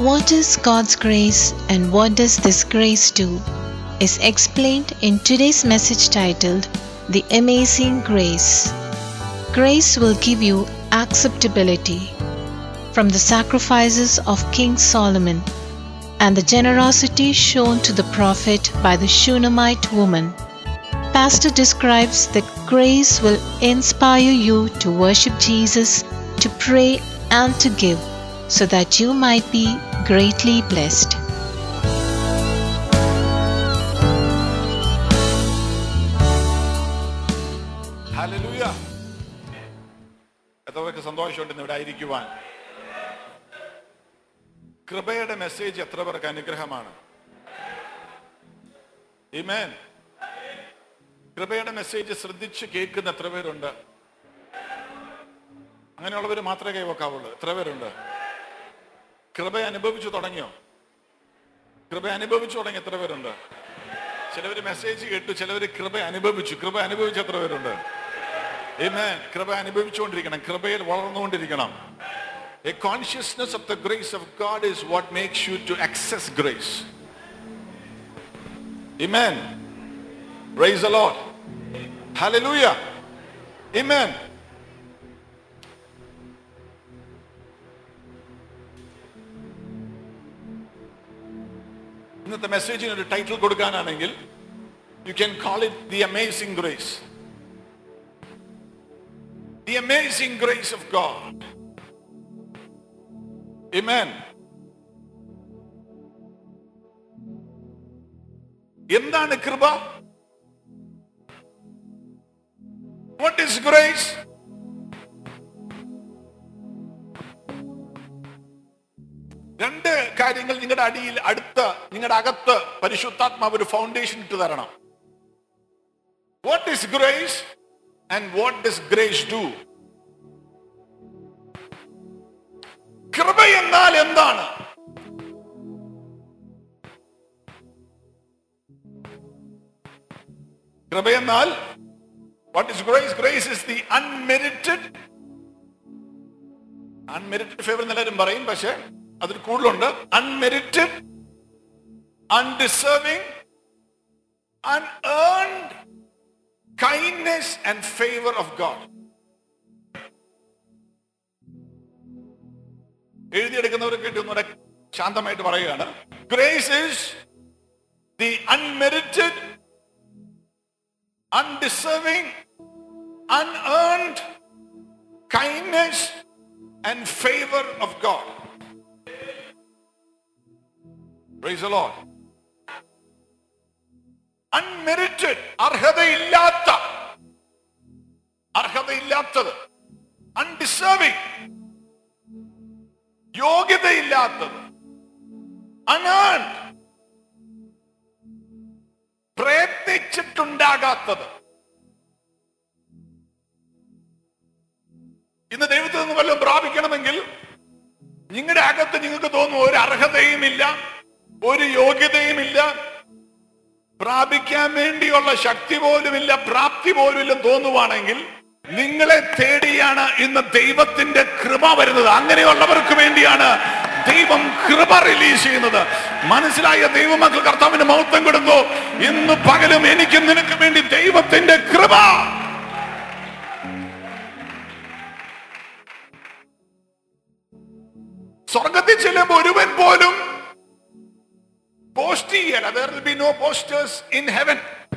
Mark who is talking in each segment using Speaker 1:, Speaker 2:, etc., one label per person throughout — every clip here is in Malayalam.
Speaker 1: What is God's grace and what does this grace do is explained in today's message titled The Amazing Grace. Grace will give you acceptability from the sacrifices of King Solomon and the generosity shown to the prophet by the Shunammite woman. Pastor describes that grace will inspire you to worship Jesus, to pray and to give, so that you might be greatly blessed.
Speaker 2: Hallelujah. എത്രപേർക്ക് സന്തോഷമുണ്ട് ഇവിടെ ആയിരിക്കുവാൻ? കൃപയുടെ മെസ്സേജ് എത്ര പേർക്ക് അനുഗ്രഹമാണ്? ആമേൻ. കൃപയുടെ മെസ്സേജ് ശ്രദ്ധിച്ച് കേൾക്കുന്ന എത്ര പേരുണ്ട്? അങ്ങനെയുള്ളവർ മാത്രമേ കൈവക്കാവുള്ളൂ. എത്ര പേരുണ്ട്? കൃപ അനുഭവിച്ചു തുടങ്ങിയോ? കൃപ അനുഭവിച്ചു തുടങ്ങി എത്ര പേരുണ്ട്? ചിലവർ മെസ്സേജ് കേട്ടു, ചിലവർ കൃപ അനുഭവിച്ചു. കൃപ അനുഭവിച്ച എത്ര പേരുണ്ട്? ആമേൻ. കൃപ അനുഭവിച്ചുകൊണ്ടിരിക്കണം, കൃപയിൽ വളർന്നുകൊണ്ടിരിക്കണം. A consciousness of the grace of God is what makes you to access grace. Amen. Praise the Lord. Hallelujah. Amen. ഇന്നത്തെ മെസ്സേജിന് ഒരു ടൈറ്റിൽ കൊടുക്കാനാണെങ്കിൽ you can call it The Amazing Grace. The Amazing Grace of God. Amen. എന്താണ് കൃപ? What is grace? രണ്ട് കാര്യങ്ങൾ നിങ്ങളുടെ അടിയിൽ നിങ്ങളുടെ അകത്ത് പരിശുദ്ധാത്മാവ് ഒരു ഫൗണ്ടേഷൻ ഇട്ട് തരണം. What is grace and what does grace do? കൃപ എന്നാൽ എന്താണ്? കൃപ എന്നാൽ what is grace? Grace is the unmerited favor എന്നെല്ലാവരും പറയും, പക്ഷെ അതിൽ കൂടുതലുണ്ട്. Unmerited, undeserving, unearned kindness and favor of God. എഴുതിയെടുക്കുന്നവർക്ക് ഒന്നുകൂടെ ശാന്തമായിട്ട് പറയുകയാണ്. Grace is the unmerited, undeserving, unearned kindness and favor of God. Praise the Lord. Unmerited, അർഹതയില്ലാത്തത്. Undeserving, യോഗ്യതയില്ലാത്തത്. Unearned, പ്രയത്നിച്ചിട്ടുണ്ടാകാത്തത്. ഇന്ന് ദൈവത്തിൽ നിന്ന് വല്ലതും പ്രാപിക്കണമെങ്കിൽ നിങ്ങളുടെ അകത്ത് നിങ്ങൾക്ക് തോന്നും ഒരു അർഹതയുമില്ല, ഒരു യോഗ്യതയുമില്ല, പ്രാപിക്കാൻ വേണ്ടിയുള്ള ശക്തി പോലുമില്ല, പ്രാപ്തി പോലുമില്ല തോന്നുവാണെങ്കിൽ നിങ്ങളെ തേടിയാണ് ഇന്ന് ദൈവത്തിന്റെ കൃപ വരുന്നത്. അങ്ങനെയുള്ളവർക്ക് വേണ്ടിയാണ് ദൈവം കൃപ റിലീസ് ചെയ്യുന്നത്. മനസ്സിലായ ദൈവമക്കൾ കർത്താവിന് മഹത്വം കൊടുത്തു. ഇന്ന് പകലും എനിക്കും നിനക്ക് വേണ്ടി ദൈവത്തിന്റെ കൃപ. സ്വർഗത്തിൽ ചെല്ലുമ്പോൾ ഒരുവൻ പോലും പോസ്റ്റ് ചെയ്യല. There will be no posters in heaven.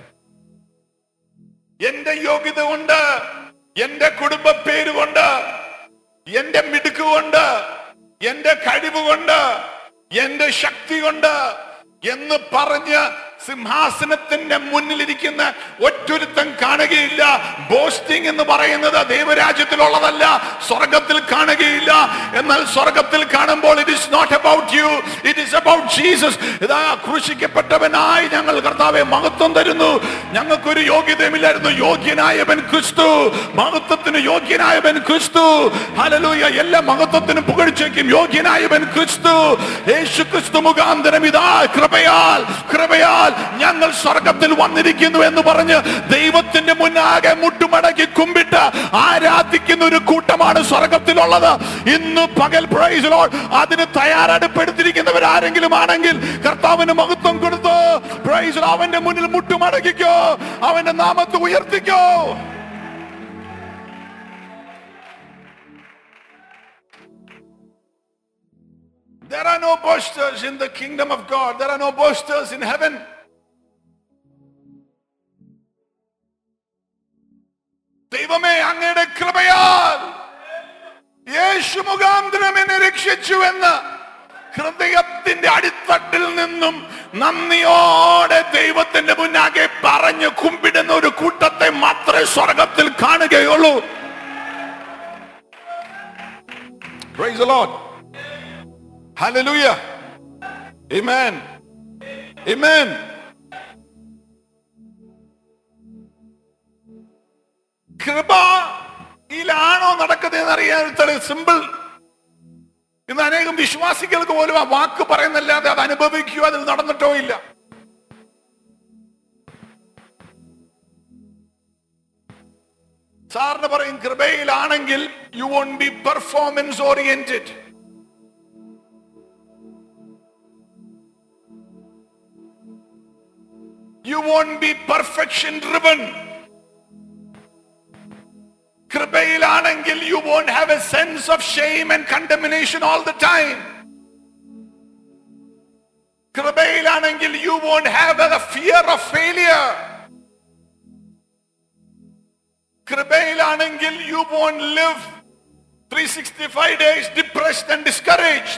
Speaker 2: എന്റെ യോഗ്യത കൊണ്ട്, എന്റെ കുടുംബ പേര് കൊണ്ട്, എന്റെ മിടുക്ക് കൊണ്ട്, എന്റെ കഴിവ് കൊണ്ട്, എന്റെ ശക്തി കൊണ്ട് എന്ന് പറഞ്ഞ് സിംഹാസനത്തിന്റെ മുന്നിലിരിക്കുന്ന ഒറ്റൊരുത്തൻ കാണുകയില്ല. ബോസ്റ്റിംഗ് എന്ന് പറയുന്നത് ദൈവരാജ്യത്തിലുള്ളതല്ല, സ്വർഗത്തിൽ കാണുകയില്ല. എന്നാൽ സ്വർഗത്തിൽ കാണുമ്പോൾ it is not about you, it is about Jesus. ഇതാ ക്രൂശിക്കപ്പെട്ടവനായി ഞങ്ങൾ കർത്താവെ മഹത്വം തരുന്നു. ഞങ്ങൾക്കൊരു യോഗ്യതയുമില്ലായിരുന്നു, യോഗ്യനായവൻ ക്രിസ്തു. മഹത്വത്തിന് യോഗ്യനായവൻ ക്രിസ്തു. ഹല്ലേലൂയ. എല്ലാ മഹത്വത്തിനും പുകഴ്ചയ്ക്കും യോഗ്യനായവൻ ക്രിസ്തു. യേശു ക്രിസ്തു മുഖാന്തരം ഇതാ കൃപയാൽ ഞങ്ങൾ സ്വർഗത്തിൽ വന്നിരിക്കുന്നു എന്ന് പറഞ്ഞ് ദൈവത്തിന്റെ മുന്നാകെ മുട്ടുമടക്കി കുമ്പിട്ട് ആരാധിക്കുന്ന ഒരു കൂട്ടമാണ് സ്വർഗത്തിലുള്ളത്. ഇന്ന് പകൽ പ്രൈസ് ലോർഡ് അതിന് തയ്യാറെടുപ്പെടുത്തിരിക്കുന്നവർ ആരെങ്കിലും ആണെങ്കിൽ കർത്താവിന് മഹത്വം കൊടുത്തോ. Praise Lord. അവന്റെ മുന്നിൽ മുട്ടുമടക്കിക്കോ, അവന്റെ നാമത്തെ ഉയർത്തിക്കോ. There are no boasters in the kingdom of God. There are no boasters in heaven. ദൈവമേ, അങ്ങയുടെ കൃപയാൽ യേശു മുഖാന്തരം എന്നെ രക്ഷിച്ചുവെന്ന് ഹൃദയത്തിന്റെ അടിത്തട്ടിൽ നിന്നും നന്ദിയോടെ ദൈവത്തിന്റെ മുന്നാകെ പറഞ്ഞു കുമ്പിടുന്ന ഒരു കൂട്ടത്തെ മാത്രമേ സ്വർഗത്തിൽ കാണുകയുള്ളൂ. Praise the Lord. Hallelujah. Amen. Amen. കൃപയിലാണോ നടക്കുന്നതെന്ന് അറിയാൻ സിമ്പിൾ. ഇന്ന് അനേകം വിശ്വാസികൾക്ക് പോലും ആ വാക്ക് പറയുന്നല്ലാതെ അത് അനുഭവിക്കുക, അതിൽ നടന്നിട്ടോ ഇല്ല. സാറിന് പറയും കൃപയിലാണെങ്കിൽ you won't be performance oriented. You won't be perfection driven. കൃപയിലാണെങ്കിൽ you won't have a sense of shame and condemnation all the time. കൃപയിലാണെങ്കിൽ you won't have a fear of failure. കൃപയിലാണെങ്കിൽ you won't live 365 days depressed and discouraged.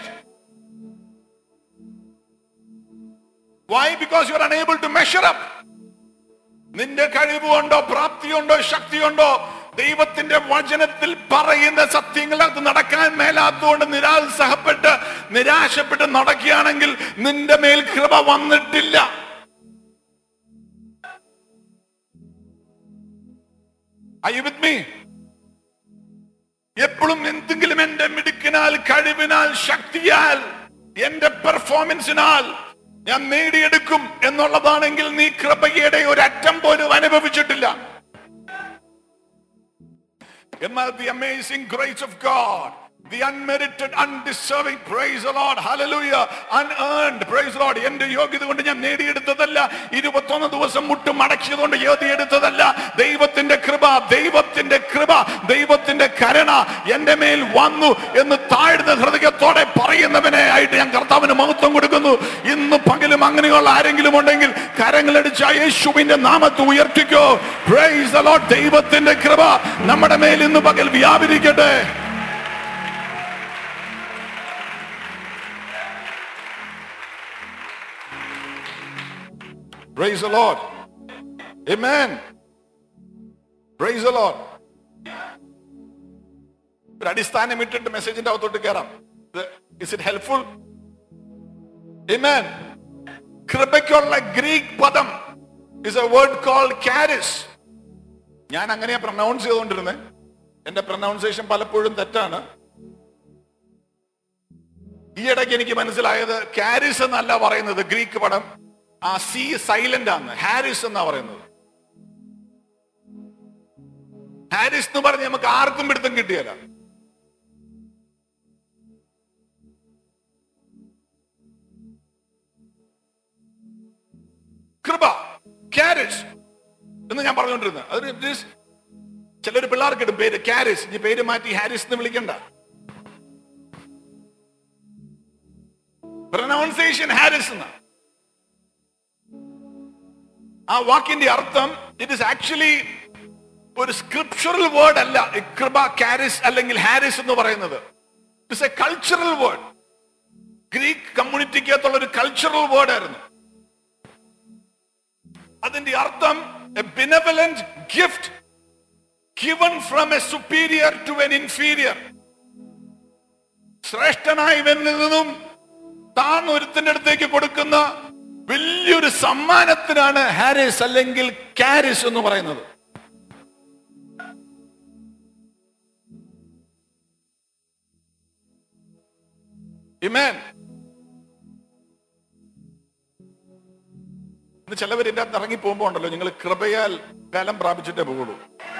Speaker 2: Why? Because you are unable to measure up. നിന്റെ കഴിവുണ്ടോ, പ്രാപ്തിയുണ്ടോ, ശക്തിയുണ്ടോ? ദൈവത്തിന്റെ വചനത്തിൽ പറയുന്ന സത്യങ്ങളകത്ത് നടക്കാൻ മേലാത്തതുകൊണ്ട് നിരാത്സാഹപ്പെട്ട് നിരാശപ്പെട്ട് നടക്കുകയാണെങ്കിൽ നിന്റെ മേൽ കൃപ വന്നിട്ടില്ല. Are you with me? എപ്പോഴും എന്തെങ്കിലും എന്റെ മിടുക്കിനാൽ, കഴിവിനാൽ, ശക്തിയാൽ, എന്റെ പെർഫോമൻസിനാൽ ഞാൻ നേടിയെടുക്കും എന്നുള്ളതാണെങ്കിൽ നീ കൃപയുടെ ഒരു അറ്റം പോലും അനുഭവിച്ചിട്ടില്ല. എന്നാൽ the amazing grace of God, the unmerited, undeserving, praise the Lord, hallelujah, unearned, praise the Lord, എന്റെ യോഗ്യത കൊണ്ട് ഞാൻ നേടിയെടുത്തതല്ല, 21 ദിവസം മുട്ട് മടക്കിയതുകൊണ്ട് നേടിയെടുത്തതല്ല. ദൈവത്തിന്റെ കൃപ, ദൈവത്തിന്റെ കരുണ എന്റെ മേൽ വന്നു എന്ന് താഴ്ന്ന ഹൃദയത്തോടെ പറയുന്നവനെ ആയിട്ട് ഞാൻ കർത്താവിന് മഹത്വം കൊടുക്കുന്നു. ഇന്ന് പകലും അങ്ങനെയുള്ള ആരെങ്കിലും ഉണ്ടെങ്കിൽ കരങ്ങളടിച്ച യേശുവിന്റെ നാമത്തെ ഉയർത്തിക്കോ. Price the Lord. ദൈവത്തിന്റെ കൃപ നമ്മുടെ മേൽ ഇന്ന് പകൽ വ്യാപരിക്കട്ടെ. Praise the Lord. Amen. Praise the Lord. ഒരു അടിസ്ഥാനം ഇട്ടിട്ട് മെസ്സേജിന്റെ അകത്തോട്ട് കയറാം. Is it helpful? Amen. കൃപയ്ക്കുള്ള ഗ്രീക്ക് പദം is a word called charis. ഞാൻ അങ്ങനെയാ പ്രൊനൗൺസ് ചെയ്തുകൊണ്ടിരുന്നത്. എന്റെ പ്രൊനൗൺസിയേഷൻ പലപ്പോഴും തെറ്റാണ്. ഈ ഇടയ്ക്ക് എനിക്ക് മനസ്സിലായത് കാരിസ് എന്നല്ല പറയുന്നത് ഗ്രീക്ക് പദം. ആ സി സൈലന്റ് ആണ്, ഹാരിസ് എന്നാ പറയുന്നത്. ഹാരിസ് എന്ന് പറഞ്ഞ് നമുക്ക് ആർക്കും പിടുത്തം കിട്ടിയല്ല. കൃപ, കാരിസ് എന്ന് ഞാൻ പറഞ്ഞുകൊണ്ടിരുന്നത്. അതിന് ചിലര് പിള്ളേർക്ക് ഇടും പേര് കാരിസ്. ഈ പേര് മാറ്റി ഹാരിസ് എന്ന് വിളിക്കണ്ട. പ്രൊനൗൺസിയേഷൻ ഹാരിസ് എന്നാ. ആ വാക്കിന്റെ അർത്ഥം ഇറ്റ് ഇസ് ആക്ച്വലി ഒരു സ്ക്രിപ്ചറൽ വേർഡ് അല്ല. കൃപ, കാരിസ് അല്ലെങ്കിൽ ഹാരിസ് എന്ന് പറയുന്നത് it's a cultural word. Greek കമ്മ്യൂണിറ്റിക്കകത്തുള്ള ഒരു കൾച്ചറൽ വേർഡ് ആയിരുന്നു. അതിന്റെ അർത്ഥം a benevolent gift given from a superior to an inferior. ശ്രേഷ്ഠനായവനിൽ നിന്നും താൻ ഒരുത്തിന്റെ അടുത്തേക്ക് കൊടുക്കുന്ന വലിയൊരു സമ്മാനത്തിനാണ് ഹാരിസ് അല്ലെങ്കിൽ കാരിസ് എന്ന് പറയുന്നത്. ആമേൻ. ചിലവർ ഇതിന്റെ അകത്ത് ഇറങ്ങി പോകുമ്പോ ഉണ്ടല്ലോ, നിങ്ങൾ കൃപയാൽ ബലം പ്രാപിച്ചിട്ടേ പോകുള്ളൂ.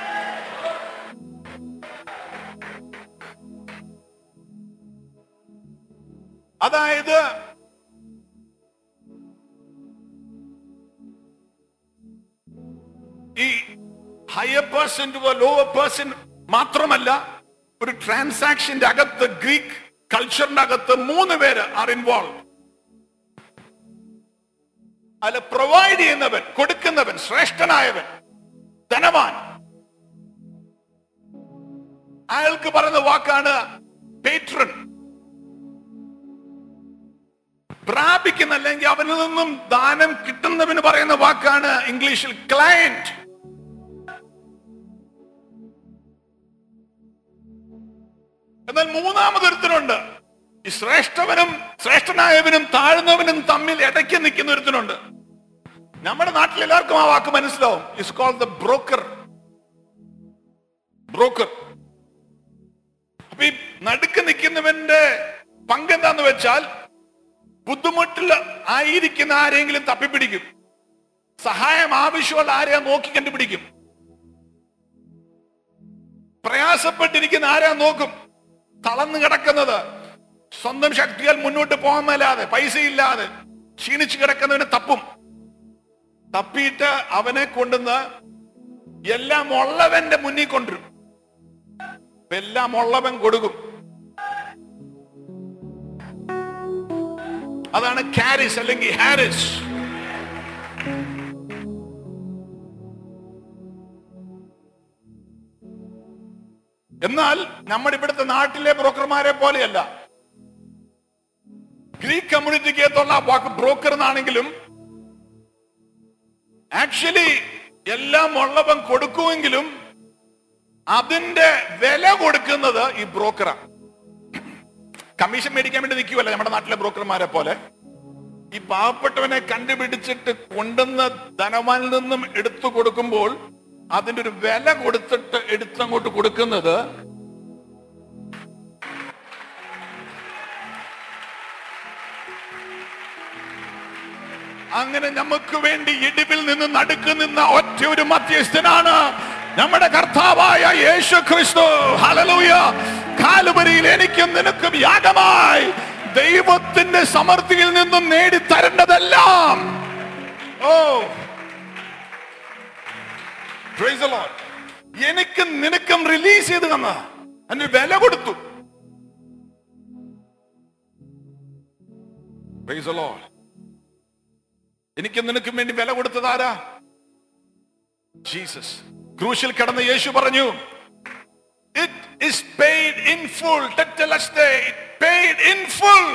Speaker 2: അതായത് ഈ higher person to lower person മാത്രമല്ല, ഒരു ട്രാൻസാക്ഷന്റെ അകത്ത്, ഗ്രീക്ക് കൾച്ചറിന്റെ അകത്ത് 3 പേര് ആർ ഇൻവോൾവ്. അതിൽ പ്രൊവൈഡ് ചെയ്യുന്നവൻ, കൊടുക്കുന്നവൻ, ശ്രേഷ്ഠനായവൻ, ധനവാൻ. അയാൾക്ക് പറയുന്ന വാക്കാണ് പേട്രൺ. പ്രാപിക്കുന്ന അല്ലെങ്കിൽ അവനിൽ നിന്നും ദാനം കിട്ടുന്നവന് പറയുന്ന വാക്കാണ് ഇംഗ്ലീഷിൽ ക്ലയന്റ്. എന്നാൽ മൂന്നാമതൊരുത്തനുണ്ട്. ഈ ശ്രേഷ്ഠനായവനും താഴ്ന്നവനും തമ്മിൽ ഇടയ്ക്ക് നിൽക്കുന്ന ഒരുത്തനുണ്ട്. നമ്മുടെ നാട്ടിൽ എല്ലാവർക്കും ആ വാക്ക് മനസ്സിലാവും. It's called the broker. അപ്പൊ ഈ നടുക്ക് നിൽക്കുന്നവന്റെ പങ്കെന്താന്ന് വെച്ചാൽ, ബുദ്ധിമുട്ടിൽ ആയിരിക്കുന്ന ആരെങ്കിലും തപ്പിപ്പിടിക്കും, സഹായം ആവശ്യമുള്ള ആരെയാ നോക്കി കണ്ടുപിടിക്കും, പ്രയാസപ്പെട്ടിരിക്കുന്ന ആരെയാ നോക്കും, തളർന്നു കിടക്കുന്നത്, സ്വന്തം ശക്തിയാൽ മുന്നോട്ട് പോകാൻ മേലാതെ, പൈസയില്ലാതെ ക്ഷീണിച്ചു കിടക്കുന്നവനെ തപ്പിയിട്ട് അവനെ കൊണ്ടുവന്ന് എല്ലാം ഉള്ളവന്റെ മുന്നിൽ കൊണ്ടുവരും. എല്ലാം ഉള്ളവൻ കൊടുക്കും. അതാണ് കാരിസ് അല്ലെങ്കിൽ ഹാരിസ്. എന്നാൽ നമ്മുടെ ഇവിടുത്തെ നാട്ടിലെ ബ്രോക്കർമാരെ പോലെയല്ല. ഗ്രീക്ക് കമ്മ്യൂണിറ്റിക്ക് അകത്തുള്ള വാക്ക് ബ്രോക്കർ എന്നാണെങ്കിലും ആക്ച്വലി എല്ലാം ഉള്ളവൻ കൊടുക്കുമെങ്കിലും അതിന്റെ വില കൊടുക്കുന്നത് ഈ ബ്രോക്കറാണ്. കമ്മീഷൻ മേടിക്കാൻ വേണ്ടി നിൽക്കുമല്ല നമ്മുടെ നാട്ടിലെ ബ്രോക്കർമാരെ പോലെ. ഈ പാവപ്പെട്ടവനെ കണ്ടുപിടിച്ചിട്ട് കൊണ്ടുവന്ന ധനവാനിൽ നിന്നും എടുത്തു കൊടുക്കുമ്പോൾ അതിന്റെ ഒരു വില കൊടുത്തിട്ട് എടുത്തങ്ങോട്ട് കൊടുക്കുന്നത് അങ്ങനെ നമുക്ക് വേണ്ടി ഇടിവിൽ നിന്ന് നടുക്ക് നിന്ന ഒറ്റ ഒരു മധ്യസ്ഥനാണ് നമ്മുടെ കർത്താവായ യേശു ക്രിസ്തു. ഹല്ലേലൂയ. കാൽവരിയിൽ എനിക്കും നിനക്കും യാഗമായി ദൈവത്തിന്റെ സമൃദ്ധിയിൽ നിന്നും നേടി തരേണ്ടതെല്ലാം പ്രൈസ് ദി ലോർഡ് എനിക്കും നിനക്കും റിലീസ് ചെയ്ത് തന്ന അതിന് വില കൊടുത്തു. Praise the Lord. എനിക്കും നിനക്കും വേണ്ടി വില കൊടുത്തത് ആരാ? ജീസസ്. ക്രൂശിൽ കിടന്ന യേശു പറഞ്ഞു, it is paid in full. Tetelestai, paid in full.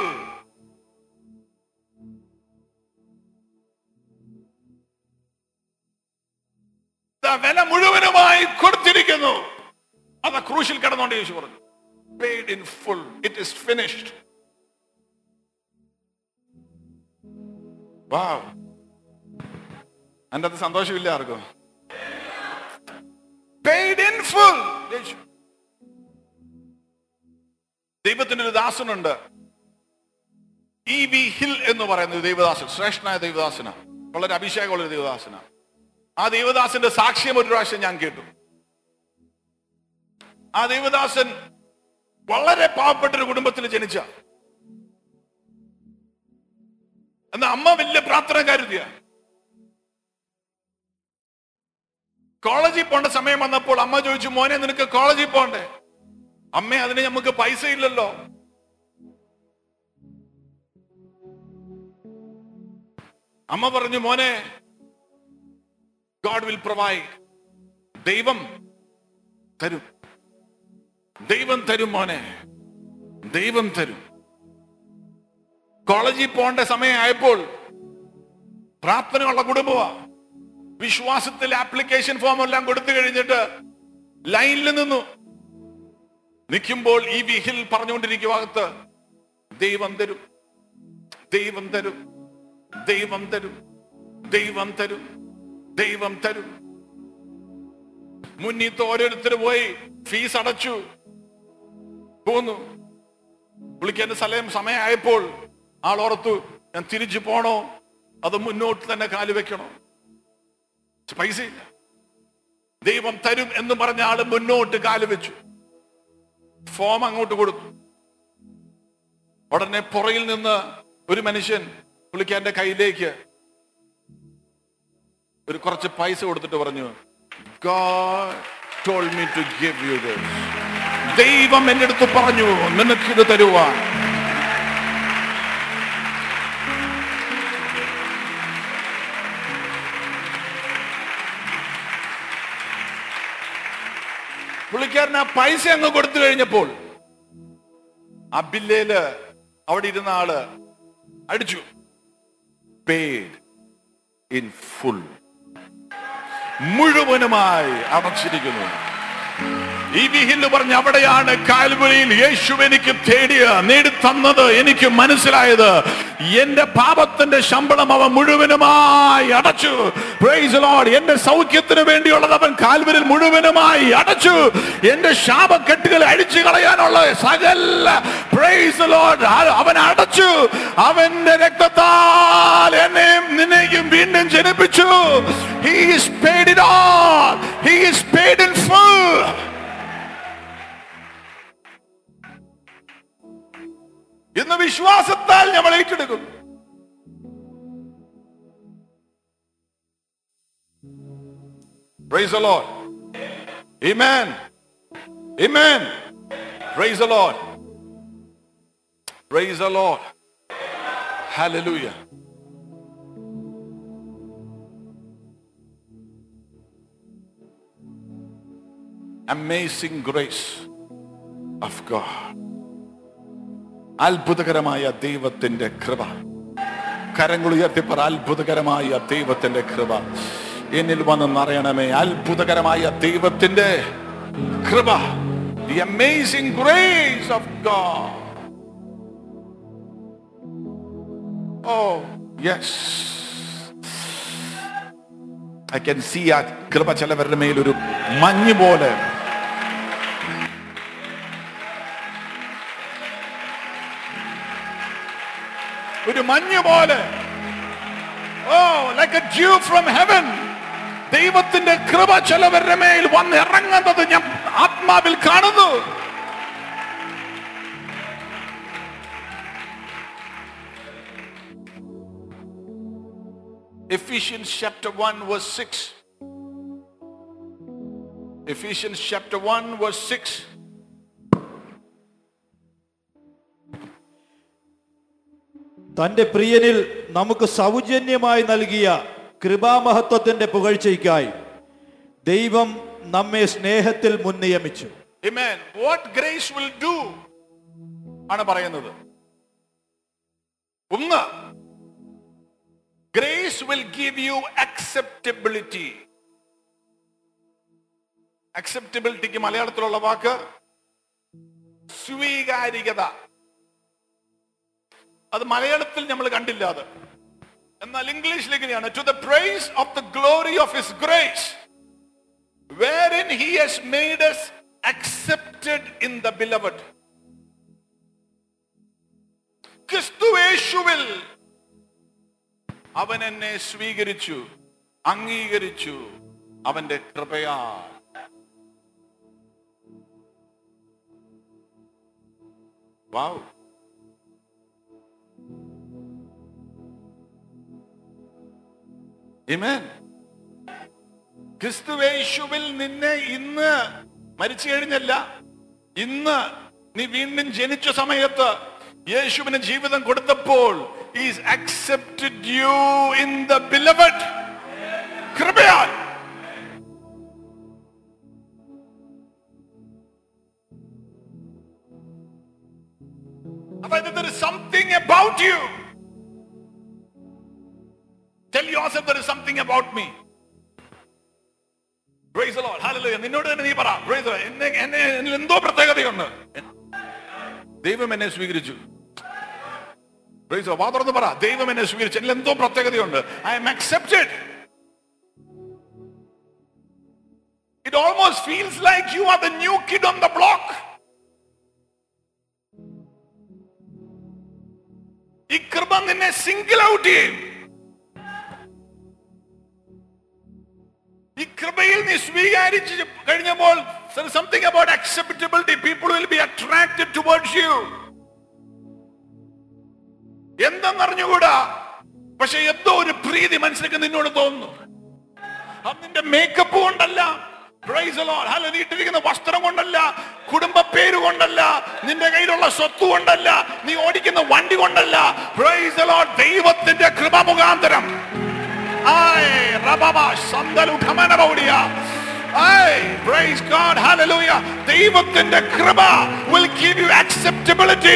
Speaker 2: വില മുഴുവനുമായി കൊടുത്തിരിക്കുന്നു. അതാ ക്രൂശിൽ കിടന്നുകൊണ്ട് യേശു പറഞ്ഞു, paid in full. It is finished. Wow. അതിന്റെ അത് സന്തോഷമില്ല ആർക്കും? Paid in full. ദൈവത്തിന്റെ ഒരു ദാസനുണ്ട്, E.V. ഹിൽ എന്ന് പറയുന്ന ഒരു ദൈവദാസൻ, ശ്രേഷ്ഠനായ ദൈവദാസന, വളരെ അഭിഷേകമുള്ള ഒരു ദൈവദാസന. ആ ദൈവദാസന്റെ സാക്ഷ്യം ഒരു പ്രാവശ്യം ഞാൻ കേട്ടു. ആ ദൈവദാസൻ വളരെ പാവപ്പെട്ടൊരു കുടുംബത്തിൽ ജനിച്ച, എന്നാ അമ്മ വലിയ പ്രാർത്ഥനക്കാരിയ. കോളേജിൽ പോകേണ്ട സമയം വന്നപ്പോൾ അമ്മ ചോദിച്ചു, മോനെ നിനക്ക് കോളേജിൽ പോകണ്ടേ? അമ്മേ, അതിന് നമുക്ക് പൈസ ഇല്ലല്ലോ. അമ്മ പറഞ്ഞു, മോനെ, God will provide. ദൈവം തരും, ദൈവം തരും മോനെ, ദൈവം തരും. കോളേജിൽ പോകേണ്ട സമയമായപ്പോൾ പ്രാർത്ഥനയുള്ള കുടുംബമാ. വിശ്വാസത്തിൽ ആപ്ലിക്കേഷൻ ഫോം എല്ലാം കൊടുത്തു കഴിഞ്ഞിട്ട് ലൈനിൽ നിൽക്കുമ്പോൾ E.V. ഹിൽ പറഞ്ഞുകൊണ്ടിരിക്കുക, ദൈവം തരും, ദൈവം തരും, ദൈവം തരും, ദൈവം തരും, ദൈവം തരും. മുന്നിട്ട് ഓരോരുത്തർ പോയി ഫീസ് അടച്ചു പോന്നു. പുള്ളിക്കാരന്റെ സമയമായപ്പോൾ ആൾ ഓർത്തു, ഞാൻ തിരിച്ചു പോണോ അത് മുന്നോട്ട് തന്നെ കാല് വെക്കണോ? പൈസ ഇല്ല. ദൈവം തരും എന്ന് പറഞ്ഞ ആള് മുന്നോട്ട് കാല് വെച്ചു. ഫോം അങ്ങോട്ട് കൊടുത്തു. ഉടനെ പുറയിൽ നിന്ന് ഒരു മനുഷ്യൻ പുള്ളിക്കാരന്റെ കയ്യിലേക്ക് ഒരു കുറച്ച് പൈസ കൊടുത്തിട്ട് പറഞ്ഞു, God told me to give you this. ദൈവം എന്റെ അടുത്ത് പറഞ്ഞു നിനക്കിത് തരുവാൻ. പുള്ളിക്കാരൻ ആ പൈസ അങ്ങ് കൊടുത്തു കഴിഞ്ഞപ്പോൾ ആ ബില്ലേല് അവിടെ ഇരുന്ന ആള് അടിച്ചു, paid in full, മുഴുവനുമായി അടച്ചിരിക്കുന്നു. ഈ വിഹില് പറഞ്ഞ അവിടെയാണ് കാൽവരിയിൽ യേശു എനിക്ക് നേടിത്തന്നത് എനിക്ക് മനസ്സിലായത്. എന്റെ പാപത്തിന്റെ ശമ്പളം അവൻ മുഴുവനുമായി അടച്ചു. Praise the Lord. എന്റെ സൗഖ്യത്തിന് വേണ്ടിയുള്ളത് അവൻ കാൽവരിയിൽ മുഴുവനുമായി അടച്ചു. എന്റെ ശാപക്കെട്ടുകൾ അഴിച്ചു കളയാനുള്ള സകല പ്രൈസ് ദി ലോർഡ് അവൻ അടച്ചു. അവന്റെ രക്തത്താൽ എന്നെയും നിന്നെയും വീണ്ടും ജനിപ്പിച്ചു. He is paid it all. He is paid in full. ഇന്ന് വിശ്വാസത്താൽ നമ്മൾ ഏറ്റെടുക്കും. Praise the Lord. Amen. Amen. Praise the Lord. Praise the Lord. Hallelujah. Amazing grace of God. അത്ഭുതകരമായ ദൈവത്തിന്റെ കൃപ. കരങ്ങൾ ഉയർത്തിപ്പറ, അത്ഭുതകരമായ ദൈവത്തിന്റെ കൃപ എന്നിൽ വന്ന് നിറയണമേ. അത്ഭുതകരമായ ദൈവത്തിന്റെ കൃപ. The amazing grace of God. Oh yes, I can see ആ കൃപ ചിലവരുടെ മേൽ ഒരു മഞ്ഞ് പോലെ, ഒരു മഞ്ഞ് പോലെ. Oh, like a dew from heaven. ദൈവത്തിന്റെ കൃപ ചിലവരുടെ മേൽ വന്ന് ഇറങ്ങുന്നത് ഞാൻ ആത്മാവിൽ കാണുന്നു. Ephesians chapter 1 verse 6. Ephesians chapter 1 verse 6.
Speaker 3: തന്റെ പ്രിയനിൽ നമുക്ക് സൗജന്യമായി നൽകിയ കൃപാമഹത്വത്തിന്റെ പുകഴ്ചയ്ക്കായി ദൈവം നമ്മെ സ്നേഹത്തിൽ മുൻനിയമിച്ചു.
Speaker 2: Amen. What grace will do ആണ് പറയുന്നത്. ഒന്ന്, grace will give you acceptability. Acceptabilityക്ക് മലയാളത്തിലുള്ള വാക്ക് സ്വീകാര്യത. അത് മലയാളത്തിൽ നമ്മൾ കണ്ടില്ല. അത് എന്നാൽ ഇംഗ്ലീഷിൽ എങ്ങനെയാണ്? To the praise of the glory of his grace wherein he has made us accepted in the beloved. ക്രിസ്തുയേശുവിൽ അവൻ എന്നെ സ്വീകരിച്ചു, അംഗീകരിച്ചു അവന്റെ കൃപയാൽ. Wow. Amen. ക്രിസ്തുയേശുവിൽ നിന്നെ ഇന്ന് മരിച്ചു കഴിഞ്ഞല്ല, ഇന്ന് നീ വീണ്ടും ജനിച്ച സമയത്ത് യേശുവിന് ജീവിതം കൊടുത്തപ്പോൾ he has accepted you in the beloved. കൃപയാൽ. അതായത് there is something about you. Tell yourself there is something about me. Praise the Lord. Hallelujah. നിന്നോട് തന്നെ നീ പറ, praise the Lord. എന്നിൽ എന്തോ പ്രത്യേകതയുണ്ട്. ദൈവം എന്നെ സ്വീകരിച്ചു. വാ തുറന്ന് പറ, ദൈവം എന്നെ സ്വീകരിച്ചു, എന്നിൽ എന്തോ പ്രത്യേകതയുണ്ട്. I'm accepted. It almost feels like you are the new kid on the block. ഈ കൃപ നിന്നെ സിംഗിൾ ഔട്ട് ചെയ്യും. ഈ കൃപയിൽ നീ സ്വീകരിച്ച് കഴിഞ്ഞപ്പോൾ there is something about acceptability. People will be attracted towards you. എന്തെന്നറിഞ്ഞുകൂടാ, പക്ഷെ എന്തോ ഒരു പ്രീതി മനസ്സിലേക്ക് നിന്നോട് തോന്നുന്നു. അത് നിന്റെ മേക്കപ്പ് കൊണ്ടല്ല, പ്രൈസ് ദി ലോർഡ്, ഹല്ലേലൂയ, ഇട്ടിരിക്കുന്ന വസ്ത്രം കൊണ്ടല്ല, കുടുംബ പേര് കൊണ്ടല്ല, നിന്റെ കയ്യിലുള്ള സ്വത്ത് കൊണ്ടല്ല, നീ ഓടിക്കുന്ന വണ്ടി കൊണ്ടല്ല, പ്രൈസ് ദി ലോർഡ്, ദൈവത്തിന്റെ കൃപ മുഖാന്തരം. Praise God, hallelujah. ദൈവത്തിന്റെ കൃപ will give you acceptability.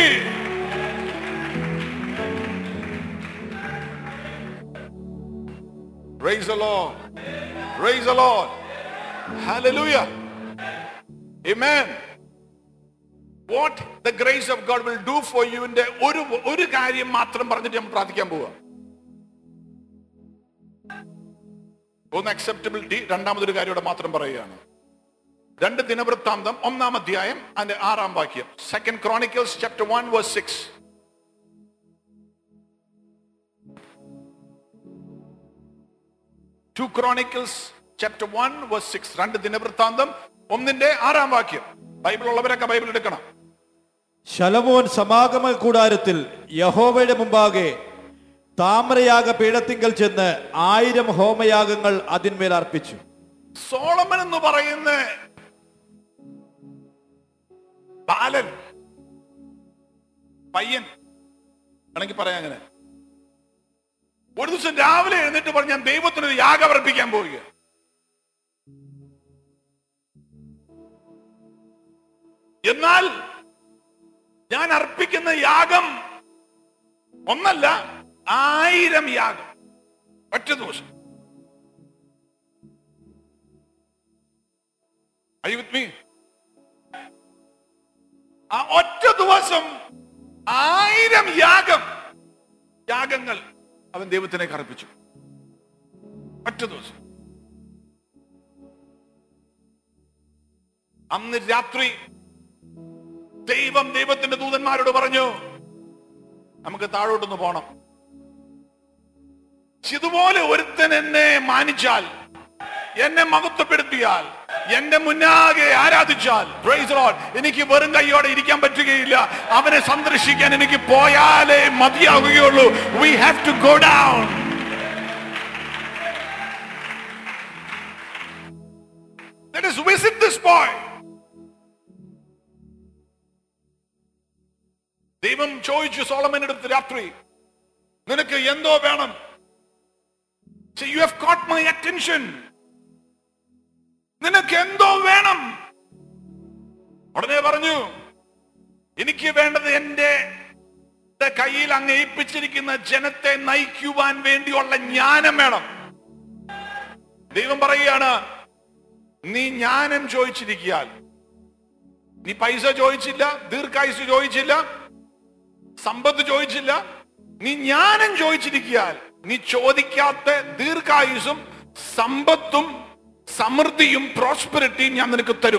Speaker 2: Praise the Lord. Praise the Lord. Hallelujah. Amen. What the grace of God will do for you, ന്റെ ഒരു കാര്യം മാത്രം പറഞ്ഞിട്ട് നമ്മൾ പ്രാർത്ഥിക്കാൻ പോവാ. ഒന്ന് അക്സെപ്റ്റബിലിറ്റി, രണ്ടാമതൊരു കാര്യം ഇവിടെ മാത്രം പറയുകയാണ്. 2 ദിനവൃത്താന്തം 1-ാം അധ്യായം അതിന്റെ 6-ാം വാക്യം. 2 Chronicles chapter 1 verse 6. 2 Chronicles chapter 1 verse 6. 2 ദിനവൃത്താന്തം 1-ന്റെ 6-ാം വാക്യം. ബൈബിൾ ഉള്ളവരൊക്കെ ബൈബിൾ എടുക്കണം.
Speaker 3: ശലോമോൻ സമാഗമ കൂടാരത്തിൽ യഹോവയുടെ മുമ്പാകെ താമ്രയാഗ പീഠത്തിങ്കൽ ചെന്ന് 1000 ഹോമയാഗങ്ങൾ അതിന്മേൽ അർപ്പിച്ചു.
Speaker 2: സോളമൻ എന്ന് പറയുന്ന ബാലൻ പയ്യൻ ആണെങ്കിൽ പറയാം, അങ്ങനെ ഒരു ദിവസം രാവിലെ എഴുന്നേറ്റ് പറഞ്ഞ് ഞാൻ ദൈവത്തിനൊരു യാഗം അർപ്പിക്കാൻ പോവുക. എന്നാൽ ഞാൻ അർപ്പിക്കുന്ന യാഗം ഒന്നല്ല, 1000 യാഗം ഒറ്റ ദിവസം. Are you with me? ആ ഒറ്റ ദിവസം 1000 യാഗങ്ങൾ അവൻ ദൈവത്തിനെ അർപ്പിച്ചു. ഒറ്റ ദിവസം. അന്ന് രാത്രി ദൈവത്തിന്റെ ദൂതന്മാരോട് പറഞ്ഞു, നമുക്ക് താഴോട്ടൊന്ന് പോണം. ഇതുപോലെ ഒരുത്തൻ എന്നെ മാനിച്ചാൽ, എന്നെ മഹത്വപ്പെടുത്തിയാൽ, എന്റെ മുന്നാകെ ആരാധിച്ചാൽ, പ്രൈസ് ദി ലോർഡ്, എനിക്ക് വെറും കൈയോടെ ഇരിക്കാൻ പറ്റുകയില്ല. അവനെ സന്ദർശിക്കാൻ എനിക്ക് പോയാലേ മതിയാകുകയുള്ളൂ. We have to go down. Let us visit this boy. ദൈവം ചോദിച്ചു സോളമന്റെ അടുത്ത് രാത്രി, നിനക്ക് എന്തോ വേണം? You have caught my attention. നിനക്ക് എന്തോ വേണം? ഉടനെ പറഞ്ഞു, എനിക്ക് വേണ്ടത് എന്റെ കയ്യിൽ അങ്ങ് ഏൽപ്പിച്ചിരിക്കുന്ന ജനത്തെ നയിക്കുവാൻ വേണ്ടിയുള്ള ജ്ഞാനം വേണം. ദൈവം പറയുകയാണ്, നീ ജ്ഞാനം ചോദിച്ചിരിക്കാൻ, നീ പൈസ ചോദിച്ചില്ല, ദീർഘായുസ് ചോദിച്ചില്ല, സമ്പത്ത് ചോദിച്ചില്ല, നീ ജ്ഞാനം ചോദിച്ചിരിക്കാൻ, നീ ചോദിക്കാത്ത ദീർഘായുസും സമ്പത്തും സമൃദ്ധിയും പ്രോസ്പെരിറ്റിയും ഞാൻ നിനക്ക് തരും.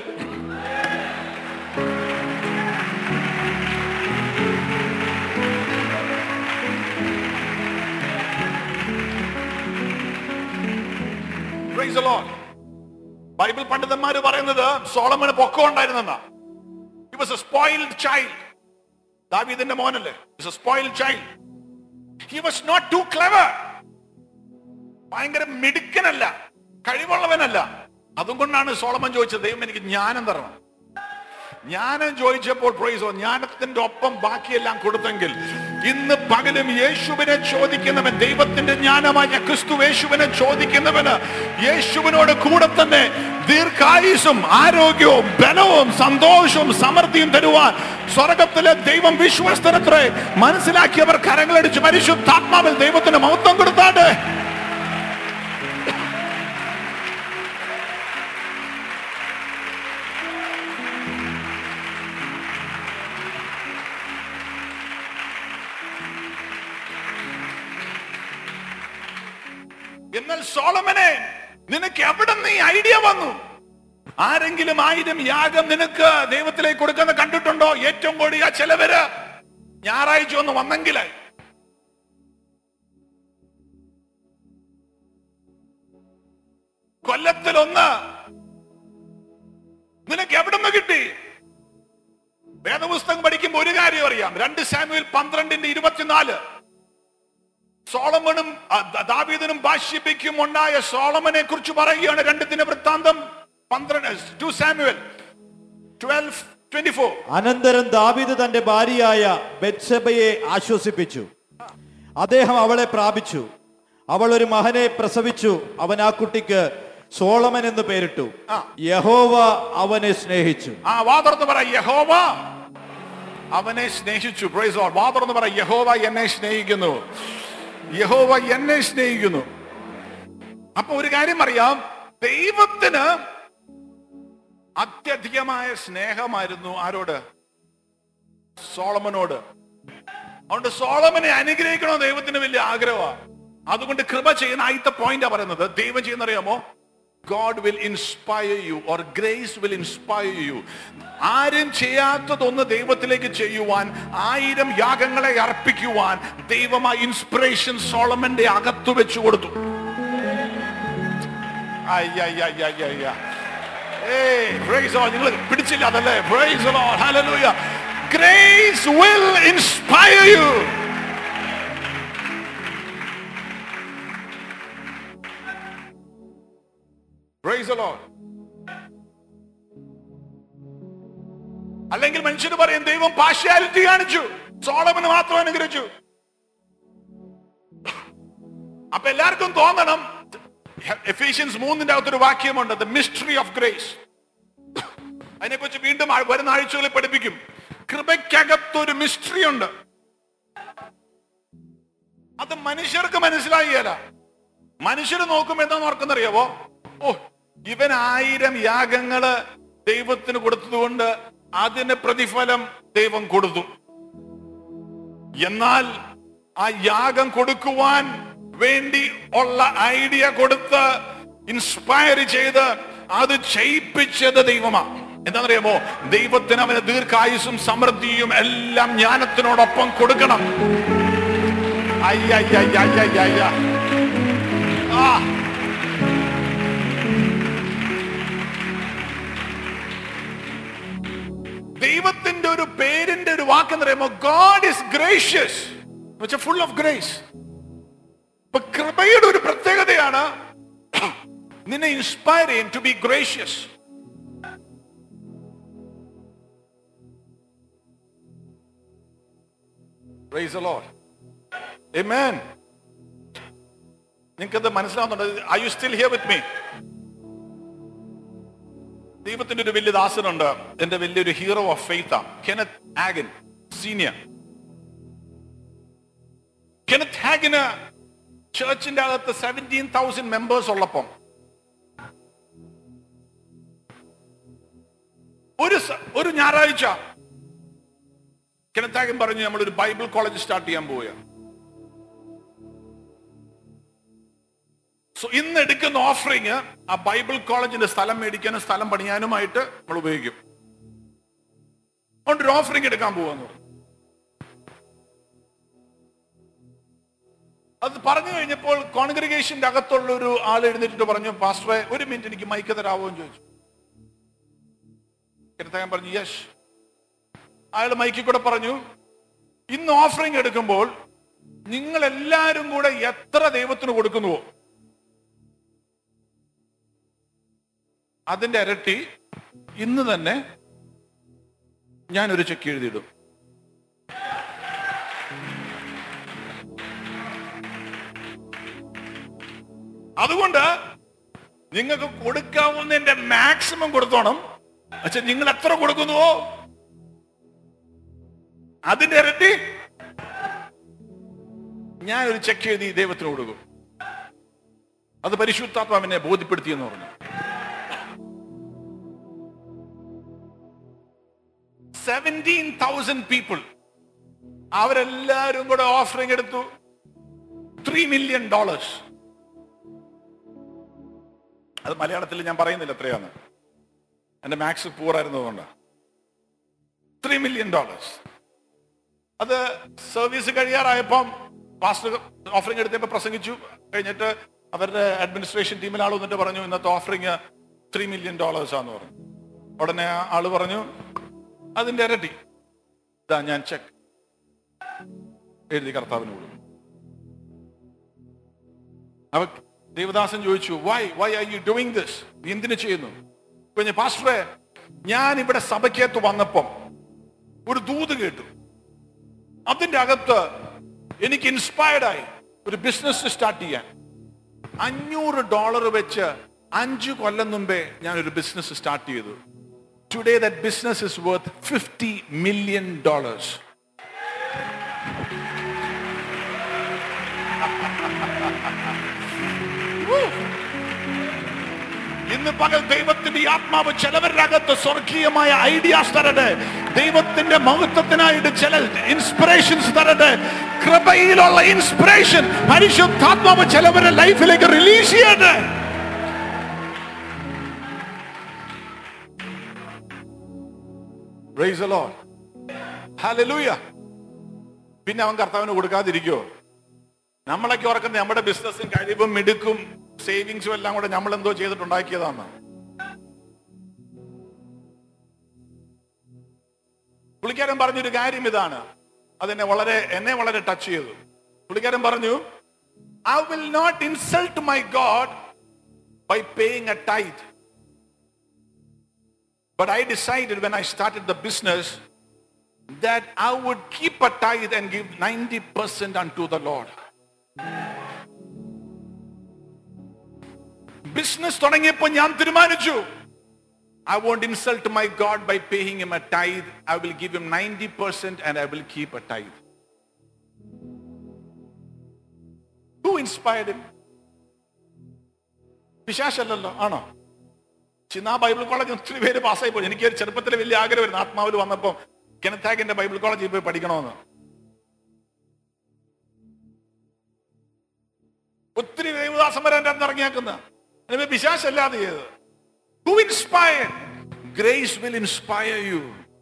Speaker 2: Praise the Lord. ബൈബിൾ പണ്ഡിതന്മാര് പറയുന്നത് സോളമന് പൊക്കം ഉണ്ടായിരുന്നെന്നാ. He was a spoiled child. ദാവീദിന്റെ മോനല്ലേ? He was a spoiled child. He was not too clever. ഭയങ്കര മിടുക്കനല്ല, കഴിവുള്ളവനല്ല. അതുകൊണ്ടാണ് സോളമൻ ചോദിച്ചത്, ദൈവം എനിക്ക് ജ്ഞാനം തരണം. ജ്ഞാനം ചോദിച്ചപ്പോൾ പ്രൈസ്, ജ്ഞാനത്തിന്റെ ഒപ്പം ബാക്കിയെല്ലാം കൊടുത്തെങ്കിൽ, ഇന്ന് പകലും യേശുവിനെ ചോദിക്കുന്നവൻ, ദൈവത്തിന്റെ ജ്ഞാനമായ ക്രിസ്തു യേശുവിനെ ചോദിക്കുന്നവന് യേശുവിനോട് കൂടെ തന്നെ ദീർഘായുസും ആരോഗ്യവും ബലവും സന്തോഷവും സമൃദ്ധിയും തരുവാൻ സ്വർഗത്തിലെ ദൈവം വിശ്വസ്തനത്രേ. മനസ്സിലാക്കിയവർ കരങ്ങളടിച്ച് പരിശുദ്ധാത്മാവിൽ ദൈവത്തിന് മഹത്വം കൊടുത്താണ്ട്. എന്നാൽ സോളമനെ, നിനക്ക് എവിടെ നിന്ന് ഈ ഐഡിയ വന്നു? ആരെങ്കിലും 1000 യാഗം നിനക്ക് ദൈവത്തിലേക്ക് കൊടുക്കുന്ന കണ്ടിട്ടുണ്ടോ? ഏറ്റവും കൂടിയ ചിലവര് ഞായറാഴ്ച ഒന്ന് വന്നെങ്കിലായി. കൊല്ലത്തിലൊന്ന് നിനക്ക് എവിടെ നിന്ന് കിട്ടി? വേദപുസ്തകം പഠിക്കുമ്പോൾ ഒരു കാര്യം അറിയാം. 2 സാമുവേൽ 12:24 സോളമനും ദാവീദിനും ബാശ്യബയ്ക്കും ഉണ്ടായ സോളമനെ കുറിച്ച് പറയുകയാണ്. 2 ദിനവൃത്താന്തം 2 സാമുവേൽ 12:24.
Speaker 3: അനന്തരം ദാവീദ് തന്റെ ഭാര്യയായ ബത്ശബയെ ആശ്വസിപ്പിച്ചു. അദ്ദേഹം അവളെ പ്രാപിച്ചു. അവൾ ഒരു മകനെ പ്രസവിച്ചു. അവൻ ആ കുട്ടിക്ക് സോളമൻ എന്ന് പേരിട്ടു. യഹോവ അവനെ സ്നേഹിച്ചു.
Speaker 2: വാതുറന്ന് പറ, യഹോവ അവനെ സ്നേഹിച്ചു. Price the Lord. വാതുറന്ന് പറ, യഹോവ എന്നെ സ്നേഹിക്കുന്നു. യഹോവ എന്നെ സ്നേഹിക്കുന്നു. അപ്പൊ ഒരു കാര്യം അറിയാം, ദൈവത്തിന് അത്യധികമായ സ്നേഹമായിരുന്നു ആരോട്? സോളമനോട്. അതുകൊണ്ട് സോളമനെ അനുഗ്രഹിക്കണോ ദൈവത്തിന് വലിയ ആഗ്രഹമാണ്. അതുകൊണ്ട് കൃപ ചെയ്യുന്ന ആദ്യത്തെ പോയിന്റാ പറയുന്നത്. ദൈവം ചെയ്യുന്ന അറിയാമോ? God will inspire you, or grace will inspire you. ആരും ചെയ്യാത്തതൊന്ന് ദൈവത്തിലേക്ക് ചെയ്യുവാൻ, 1000 യാഗങ്ങളെ അർപ്പിക്കുവാൻ ദൈവം ആ ഇൻസ്പിറേഷൻ സോളമന്റെ അകത്തു വെച്ചു കൊടുത്തു. നിങ്ങൾ പിടിച്ചില്ല അതല്ലേ? Praise the Lord. Hallelujah. Grace will inspire you. Praise the Lord. അല്ലെങ്കിൽ മനുഷ്യന് പറയും ദൈവം പാർഷ്യാലിറ്റി കാണിച്ചു, സോളമന് മാത്രം അനുഗ്രഹിച്ചു. അപ്പൊ എല്ലാവർക്കും തോന്നണം, എഫീഷ്യൻസ് 3 അകത്തൊരു വാക്യമുണ്ട്, ദ മിസ്റ്ററി ഓഫ് ഗ്രേസ്. അതിനെക്കുറിച്ച് വീണ്ടും വരുന്ന ആഴ്ചകളിൽ പഠിപ്പിക്കും. കൃപയ്ക്കകത്തൊരു മിസ്റ്ററി ഉണ്ട്. അത് മനുഷ്യർക്ക് മനസ്സിലായില്ല. മനുഷ്യർ നോക്കുമ്പോ എന്താന്ന് ഓർക്കുന്നറിയാവോ? ഓ, ഇവൻ 1000 യാഗങ്ങള് ദൈവത്തിന് കൊടുത്തതുകൊണ്ട് അതിന് പ്രതിഫലം ദൈവം കൊടുത്തു. എന്നാൽ ആ യാഗം കൊടുക്കുവാൻ വേണ്ടി ഉള്ള ഐഡിയ കൊടുത്ത് ഇൻസ്പയർ ചെയ്ത് അത് ചെയ്യിപ്പിച്ചത് ദൈവമാണ്. എന്താണെന്നറിയാമോ? ദൈവത്തിന് അവന് ദീർഘായുസും സമൃദ്ധിയും എല്ലാം ജ്ഞാനത്തിനോടൊപ്പം കൊടുക്കണം. ദൈവത്തിന്റെ ഒരു പേരിന്റെ ഒരു വാക്കെന്നറിയാമോ? God is gracious, full of grace. ഇപ്പൊ കൃപയുടെ ഒരു പ്രത്യേകതയാണ് നിന്നെ ഇൻസ്പയർ ചെയ്യും to be gracious. Praise the Lord. Amen. നിങ്ങൾക്കത് മനസ്സിലാവുന്നുണ്ടോ? Are you still here with me? ദൈവത്തിന്റെ ഒരു വലിയ ദാസനുണ്ട്, എന്റെ വലിയൊരു hero of faith, Kenneth Hagin senior. Kenneth ഹാഗന് ചർച്ചിന്റെ അകത്ത് 17,000 മെമ്പേഴ്സ് ഉള്ളപ്പം ഒരു ഞായറാഴ്ച കെനത്ത് ഹാഗൻ പറഞ്ഞു, നമ്മളൊരു ബൈബിൾ കോളേജ് സ്റ്റാർട്ട് ചെയ്യാൻ പോവുകയാണ്. സോ ഇന്ന് എടുക്കുന്ന ഓഫറിങ് ആ ബൈബിൾ കോളേജിന്റെ സ്ഥലം മേടിക്കാനും സ്ഥലം പണിയാനുമായിട്ട് നമ്മൾ ഉപയോഗിക്കും. അതുകൊണ്ട് ഒരു ഓഫറിങ് എടുക്കാൻ പോവാന്ന് പറഞ്ഞു. അത് പറഞ്ഞു കഴിഞ്ഞപ്പോൾ കോൺഗ്രിഗേഷന്റെ അകത്തുള്ള ഒരു ആൾ എഴുന്നേറ്റിട്ട് പറഞ്ഞു, പാസ്റ്ററെ ഒരു മിനിറ്റ് എനിക്ക് മൈക്ക് തരാവോ എന്ന് ചോദിച്ചു. ഞാൻ പറഞ്ഞു യെസ്. അയാൾ മൈക്കിൽ കൂടെ പറഞ്ഞു, ഇന്ന് ഓഫറിങ് എടുക്കുമ്പോൾ നിങ്ങൾ എല്ലാവരും കൂടെ എത്ര ദൈവത്തിന് കൊടുക്കുന്നുവോ അതിന്റെ ഇരട്ടി ഇന്ന് തന്നെ ഞാനൊരു ചെക്ക് എഴുതിയിടും. അതുകൊണ്ട് നിങ്ങൾക്ക് കൊടുക്കാവുന്നതിന്റെ മാക്സിമം കൊടുത്തോണം. പക്ഷെ നിങ്ങൾ എത്ര കൊടുക്കുന്നുവോ അതിന്റെ ഇരട്ടി ഞാനൊരു ചെക്ക് എഴുതി ദൈവത്തിന് കൊടുക്കും. അത് പരിശുദ്ധാത്മാവിനെ ബോധ്യപ്പെടുത്തിയെന്ന് പറഞ്ഞു. 17,000 people അവരെല്ലാരും കൂടെ ഓഫറിംഗ് എടുത്തു. $3 million. അത് മലയാളത്തിൽ ഞാൻ പറയുന്നില്ല എത്രയാണ്, എന്റെ മാത്സ് പൂറായിരുന്നതുകൊണ്ടാണ്. $3 million. അത് സർവീസ് കഴിയാറായപ്പം പാസ്റ്റർ ഓഫറിംഗ് എടുത്തപ്പോൾ പ്രസംഗിച്ചു. കഴിഞ്ഞിട്ട് അവരുടെ അഡ്മിനിസ്ട്രേഷൻ ടീമിൽ ആൾ വന്നിട്ട് പറഞ്ഞു, ഇന്നത്തെ ഓഫറിംഗ് $3 million ആന്ന് പറഞ്ഞു. ഉടനെ ആള് പറഞ്ഞു, അതിന്റെ ഇരട്ടി ഇതാ ഞാൻ ചെക്ക് എഴുതി കർത്താവിന് കൊടുക്കും. അവ ദേവദാസൻ ചോദിച്ചു, why are you doing this? നീ എന്തിനു ചെയ്യുന്നു? പറഞ്ഞു, പാസ്റ്ററെ, ഞാൻ ഇവിടെ സഭയ്ക്കകത്ത് വന്നപ്പം ഒരു ദൂത് കേട്ടു. അതിന്റെ അകത്ത് എനിക്ക് ഇൻസ്പയർഡായി ഒരു ബിസിനസ് സ്റ്റാർട്ട് ചെയ്യാൻ. $500 വെച്ച് 5 കൊല്ലം മുമ്പേ ഞാൻ ഒരു ബിസിനസ് സ്റ്റാർട്ട് ചെയ്തു. Today that business is worth $50 million. ഇന്ന് പകൽ ദൈവത്തിന്റെ ആത്മാവ് ചിലവരുടെ അകത്ത് സ്വർഗീയമായ ഐഡിയാസ് തരട്ടെ. ദൈവത്തിന്റെ മഹത്വത്തിനായിട്ട് ചില ഇൻസ്പിറേഷൻസ് തരട്ടെ. കൃപയിലുള്ള ഇൻസ്പിറേഷൻ പരിശുദ്ധാത്മാവ് ചിലവരുടെ ലൈഫിലേക്ക് റിലീസ് ചെയ്യട്ടെ. Praise the Lord. Hallelujah. പിന്നെ അവൻ കർത്താവിന് കൊടുക്കാതിരിക്കോ? നമ്മളൊക്കെ ഓർക്കുന്നത് നമ്മുടെ ബിസിനസ്സും കഴിവും മിടുക്കും സേവിങ്സും എല്ലാം കൂടെ നമ്മൾ എന്തോ ചെയ്തിട്ടുണ്ടാക്കിയതാണ്. പുള്ളിക്കാരൻ പറഞ്ഞൊരു കാര്യം ഇതാണ്, എന്നെ വളരെ ടച്ച് ചെയ്തു. പുള്ളിക്കാരൻ പറഞ്ഞു, I will not insult my God by paying a tithe. But I decided when I started the business that I would keep a tithe and give 90% unto the Lord. Business തുടങ്ങിയപ്പോൾ ഞാൻ തീരുമാനിച്ചു, I won't insult my God by paying him a tithe. I will give him 90% and I will keep a tithe. Who inspired him? പിശാചല്ലല്ലോ, ആണോ? ചിന്ന ബൈബിൾ കോളേജ് ഒത്തിരി പേര് പാസ്സായി പോയി. എനിക്ക് ചെറുപ്പത്തിൽ വലിയ ആഗ്രഹമായിരുന്നു, ആത്മാവിൽ വന്നപ്പോൾ കെനത്ത് ഹാഗിന്റെ ബൈബിൾ കോളേജിൽ പോയി പഠിക്കണമെന്ന്. ഒത്തിരി ദൈവദാസന്മാരെ എൻ്റെ അടുത്ത് ഇറങ്ങിയാക്കുന്ന പിശാചല്ലാതെ ചെയ്തത്. Who inspired? Grace will inspire you.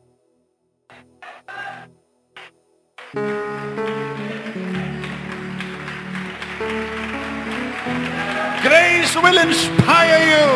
Speaker 2: Grace will inspire you.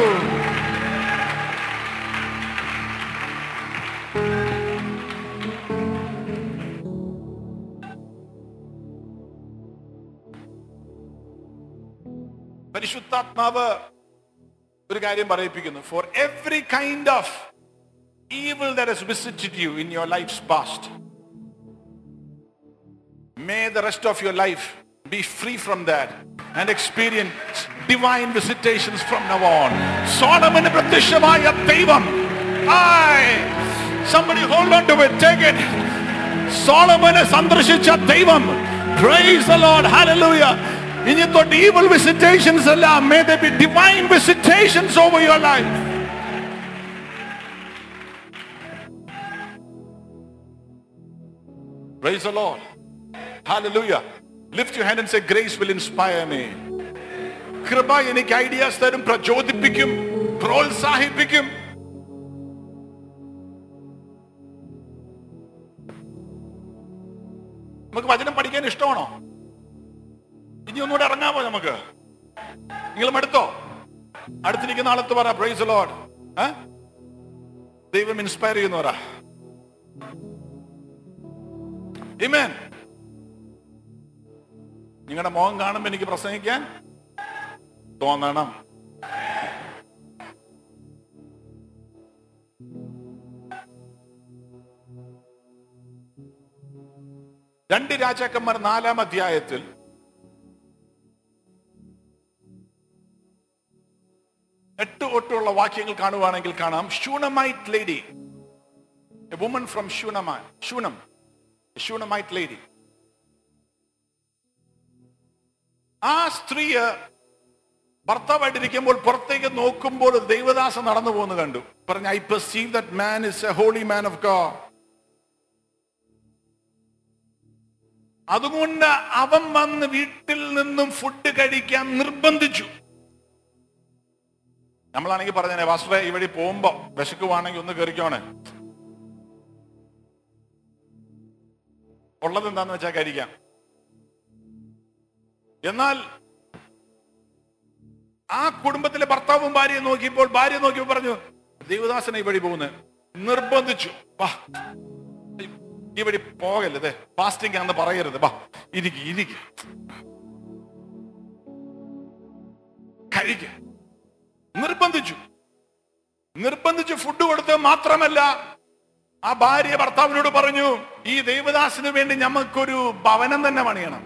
Speaker 2: പരിശുദ്ധാത്മാവ് ഒരു കാര്യം പറയിപ്പിക്കുന്നു. For every kind of evil that has visited you in your life's past, may the rest of your life be free from that and experience divine visitations from now on. സോളമന് പ്രത്യക്ഷമായ ദൈവം, somebody hold on to it, take it. സോളമനെ സന്ദർശിച്ച ദൈവം, praise the Lord, hallelujah. ഇനി തൊട്ട് evil visitations എല്ലാം, may there be divine visitations over your life. Praise the Lord, hallelujah. Lift your hand and say, grace will inspire me. കൃപ എനിക്ക് ഐഡിയാസ് തരും, പ്രചോദിപ്പിക്കും, പ്രോത്സാഹിപ്പിക്കും. നമുക്ക് വചനം പഠിക്കാൻ ഇഷ്ടമാണോ? ഇനി ഒന്നുകൂടെ ഇറങ്ങാമോ നമുക്ക്? നിങ്ങളും എടുത്തോ? അടുത്തിരിക്കുന്ന ആളത്ത് പറ, പ്രൈസ് ദി ലോർഡ്. ദൈവം ഇൻസ്പയർ ചെയ്യുന്നവരാ. ആമേൻ. നിങ്ങളുടെ മുഖം കാണുമ്പോ എനിക്ക് പ്രസംഗിക്കാൻ തോന്നണം. രണ്ട് രാജാക്കന്മാർ 4-ാം അധ്യായത്തിൽ എട്ട് ഒട്ടുള്ള വാക്യങ്ങൾ കാണുവാണെങ്കിൽ കാണാം, Shunammite lady, a woman from Shunammite lady. ആ സ്ത്രീ ഭർത്താവായിട്ടിരിക്കുമ്പോൾ പുറത്തേക്ക് നോക്കുമ്പോൾ ദൈവദാസൻ നടന്നു പോകുന്നു കണ്ടു. പറഞ്ഞു, I perceive that man is a holy man of God. അതുകൊണ്ട് അവൻ വന്ന് വീട്ടിൽ നിന്നും ഫുഡ് കഴിക്കാൻ നിർബന്ധിച്ചു. നമ്മളാണെങ്കിൽ പറഞ്ഞേ, പാസ്റ്ററെ ഈ വഴി പോകുമ്പോ വിശക്കുവാണെങ്കിൽ ഒന്ന് കയറിക്കോണേ, ഉള്ളത് എന്താന്ന് വെച്ചാൽ കഴിക്കാം. എന്നാൽ ആ കുടുംബത്തിലെ ഭർത്താവും ഭാര്യയെ നോക്കിയപ്പോൾ പറഞ്ഞു, ദേവദാസനെ ഈ വഴി പോകുന്നത്, നിർബന്ധിച്ചു, വാ ഈ വഴി പോകല്ലേ, ഫാസ്റ്റിംഗ് ആണെന്ന് പറയരുത്, വാ ഇരിക്ക് കഴിക്ക. നിർബന്ധിച്ചു ഫുഡ് കൊടുത്ത് മാത്രമല്ല, ആ ഭാര്യ ഭർത്താവിനോട് പറഞ്ഞു, ഈ ദേവദാസിന് വേണ്ടി ഞമ്മക്കൊരു ഭവനം തന്നെ പണിയണം.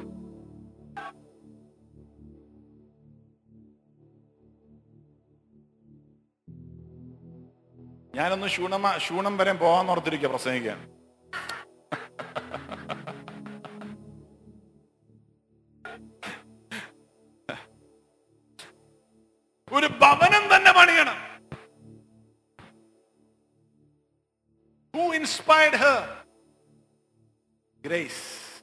Speaker 2: ഞാനൊന്ന് ശൂണം വരെ പോകാൻ ഓർത്തിരിക്കുക പ്രസംഗിക്കാൻ. ഒരു ഭവനം തന്നെ പണിയണം. Who inspired her? Grace.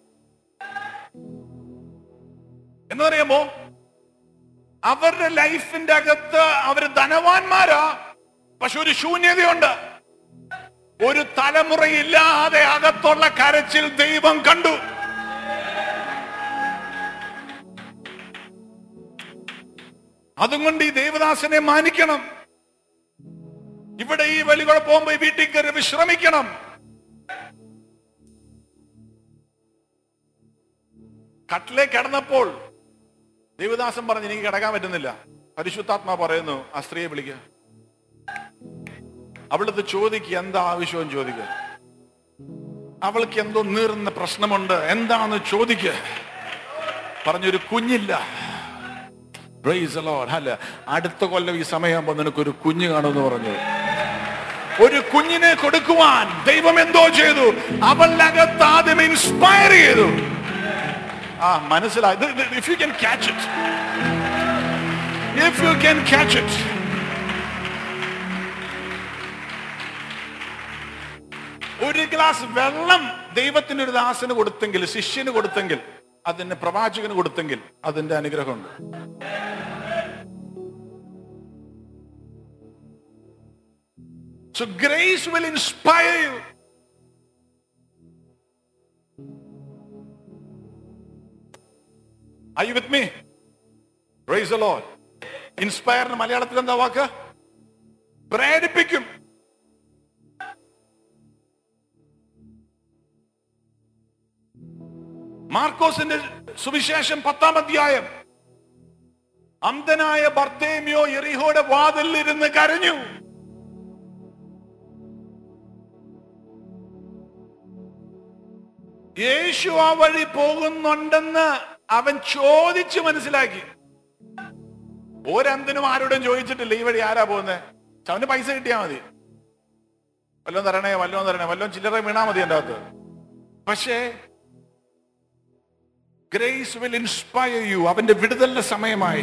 Speaker 2: എന്നറിയാമോ, അവരുടെ ലൈഫിന്റെ അകത്ത് അവര് ധനവാന്മാരാ, പക്ഷെ ഒരു ശൂന്യതയുണ്ട്. ഒരു തലമുറയില്ലാതെ അകത്തുള്ള കരച്ചിൽ ദൈവം കണ്ടു. അതുകൊണ്ട് ഈ ദേവദാസനെ മാനിക്കണം. ഇവിടെ ഈ വെളികൂടെ പോകുമ്പോ വീട്ടിൽ കയറി വിശ്രമിക്കണം. കട്ടിലേ കിടന്നപ്പോൾ ദേവദാസൻ പറഞ്ഞു, എനിക്ക് കിടക്കാൻ പറ്റുന്നില്ല. പരിശുദ്ധാത്മാ പറയുന്നു, ആ സ്ത്രീയെ വിളിക്കുക, അവളത് ചോദിക്കുക, എന്താ ആവശ്യം ചോദിക്കുക, അവൾക്ക് എന്തോ നീറുന്ന പ്രശ്നമുണ്ട്, എന്താണെന്ന് ചോദിക്കുക. പറഞ്ഞൊരു കുഞ്ഞില്ല. Praise the Lord. അല്ല, അടുത്ത കൊല്ലം ഈ സമയമാകുമ്പോ നിനക്കൊരു കുഞ്ഞ് കാണുമെന്ന് പറഞ്ഞു. ഒരു കുഞ്ഞിനെ കൊടുക്കുവാൻ ദൈവം എന്തോ ചെയ്തു, അവളുടെ അകത്ത് ആദ്യം ഇൻസ്പയർ ചെയ്തു. മനസ്സിലായി? If you can catch it, if you can catch it. ഒരു ഗ്ലാസ് വെള്ളം ദൈവത്തിന് ഒരു ദാസന് കൊടുത്തെങ്കിൽ, ശിഷ്യന് കൊടുത്തെങ്കിൽ, അതിന് പ്രവാചകന് കൊടുത്തെങ്കിൽ അതിന്റെ അനുഗ്രഹമുണ്ട്. So grace will inspire you. Are you with me? Praise the Lord. Inspire ന് മലയാളത്തിൽ എന്താ വാക്ക്? പ്രേരിപ്പിക്കും. മാർക്കോസിന്റെ സുവിശേഷം 10-ാം അധ്യായം, അന്ധനായ ബർത്തേമിയോ യെരിഹോയുടെ വാതിലിൽ ഇരുന്ന് കരഞ്ഞു. യേശു ആ വഴി പോകുന്നുണ്ടെന്ന് അവൻ ചോദിച്ചു മനസ്സിലാക്കി. ഒരന്തനും ആരോടും ചോദിച്ചിട്ടില്ല, ഈ വഴി ആരാ പോകുന്നത്, അവന് പൈസ കിട്ടിയാ മതി, വല്ലോം തരണേ വല്ലോം ചില്ലറ വീണാ മതി എൻ്റെ അകത്ത്. പക്ഷേ ഗ്രേസ് വിൽ ഇൻസ്പയർ യു. അവന്റെ വിടുതലിന്റെ സമയമായി.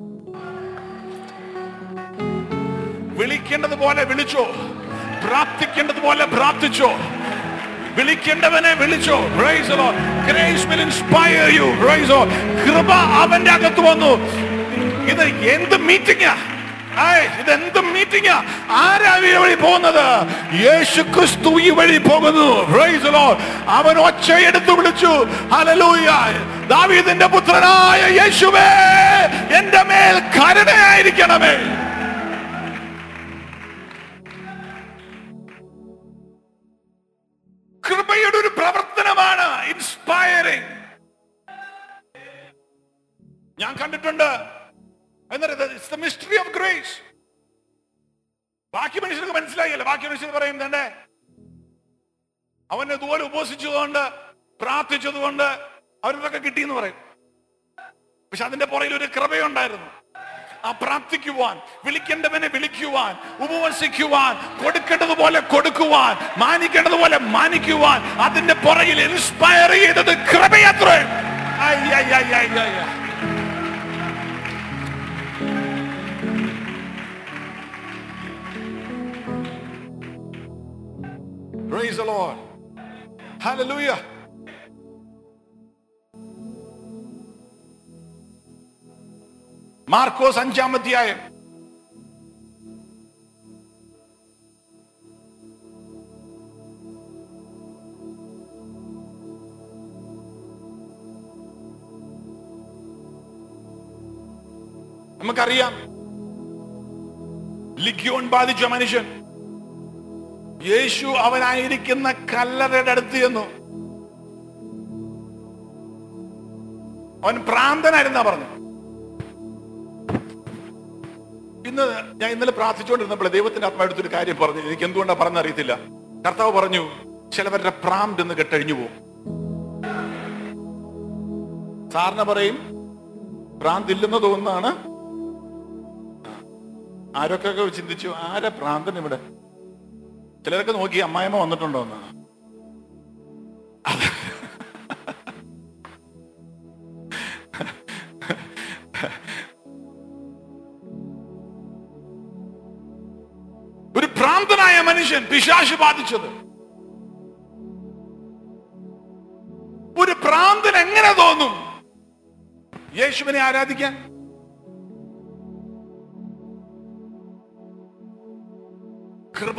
Speaker 2: വിളിക്കേണ്ടതുപോലെ വിളിച്ചോ, പ്രാർത്ഥിക്കേണ്ടതുപോലെ പ്രാർത്ഥിച്ചോ, വിളിക്കേണ്ടവനെ വിളിച്ചോ. Praise the Lord. Grace will inspire you. Praise the Lord. കൃപ അവന്റെ അകത്ത് വന്നു. ഇത് എന്ത് മീറ്റിംഗാ? ഇതെന്ത് മീറ്റിംഗാ? ആരാ ഈ വഴി പോകുന്നത്? യേശു ക്രിസ്തു ഈ വഴി പോകുന്നു. Praise the Lord. അവൻ ഒച്ചയെടുത്ത് വിളിച്ചു, ഹല്ലേലൂയ, ദാവീദിന്റെ പുത്രനായ യേശുവേ, എന്റെ മേൽ കരുണയായിരിക്കണമേ. കൃപയുടെ ഒരു പ്രവർത്തനമാണ് ഇൻസ്പയറിംഗ്. ഞാൻ കണ്ടിട്ടുണ്ട്. It's the mystery of grace. ബാക്കി മനുഷ്യർക്ക് മനസ്സിലായില്ല. ബാക്കി മനുഷ്യർ പറയുന്നുണ്ട്, അവൻ ഇതുപോലെ ഉപവസിച്ചതുകൊണ്ട് പ്രാർത്ഥിച്ചതുകൊണ്ട് അവരിതൊക്കെ കിട്ടിയെന്ന് പറയും. പക്ഷെ അതിന്റെ പുറകിൽ ഒരു കൃപയുണ്ടായിരുന്നു. ആ പ്രാർത്ഥിക്കുവാൻ, വിളിക്കേണ്ടവനെ വിളിക്കുവാൻ, ഉപവസിക്കുവാൻ, കൊടുക്കേണ്ടതുപോലെ കൊടുക്കുവാൻ, മാനിക്കേണ്ടതുപോലെ മാനിക്കുവാൻ, അതിന്റെ പുറകിൽ ഇൻസ്പയർ ചെയ്തത് കൃപയത്രേ. Praise the Lord. Hallelujah. Markose 5-ാം അധ്യായം നമുക്കറിയാം, ലിഗ്യോൺ ബാധിച്ച മനുഷ്യൻ യേശു അവനായിരിക്കുന്ന കല്ലറയുടെ അടുത്ത് ചെന്നു. അവൻ ഭ്രാന്തനായിരുന്നാ പറഞ്ഞു. ഞാൻ ഇന്നലെ പ്രാർത്ഥിച്ചുകൊണ്ടിരുന്നപ്പോൾ ദൈവത്തിന്റെ ആത്മാവെടുത്തൊരു കാര്യം പറഞ്ഞു. എനിക്ക് എന്തുകൊണ്ടാ പറഞ്ഞറിയത്തില്ല. കർത്താവ് പറഞ്ഞു, ചിലവരുടെ ഭ്രാന്ത് എന്ന് കെട്ടഴിഞ്ഞു പോകും. സാറിന് പറയും ഭ്രാന്തില്ലെന്ന് തോന്നുന്നതാണ്. ആരൊക്കെ ചിന്തിച്ചു, ആരാ ഭ്രാന്തൻ ഇവിടെ? ചിലരൊക്കെ നോക്കി അമ്മായിമ്മ വന്നിട്ടുണ്ടോ എന്ന്. ഒരു ഭ്രാന്തനായ മനുഷ്യൻ, പിശാച് ബാധിച്ചത്. ഒരു ഭ്രാന്തൻ എങ്ങനെ തോന്നും യേശുവിനെ ആരാധിക്കാൻ? കൃപ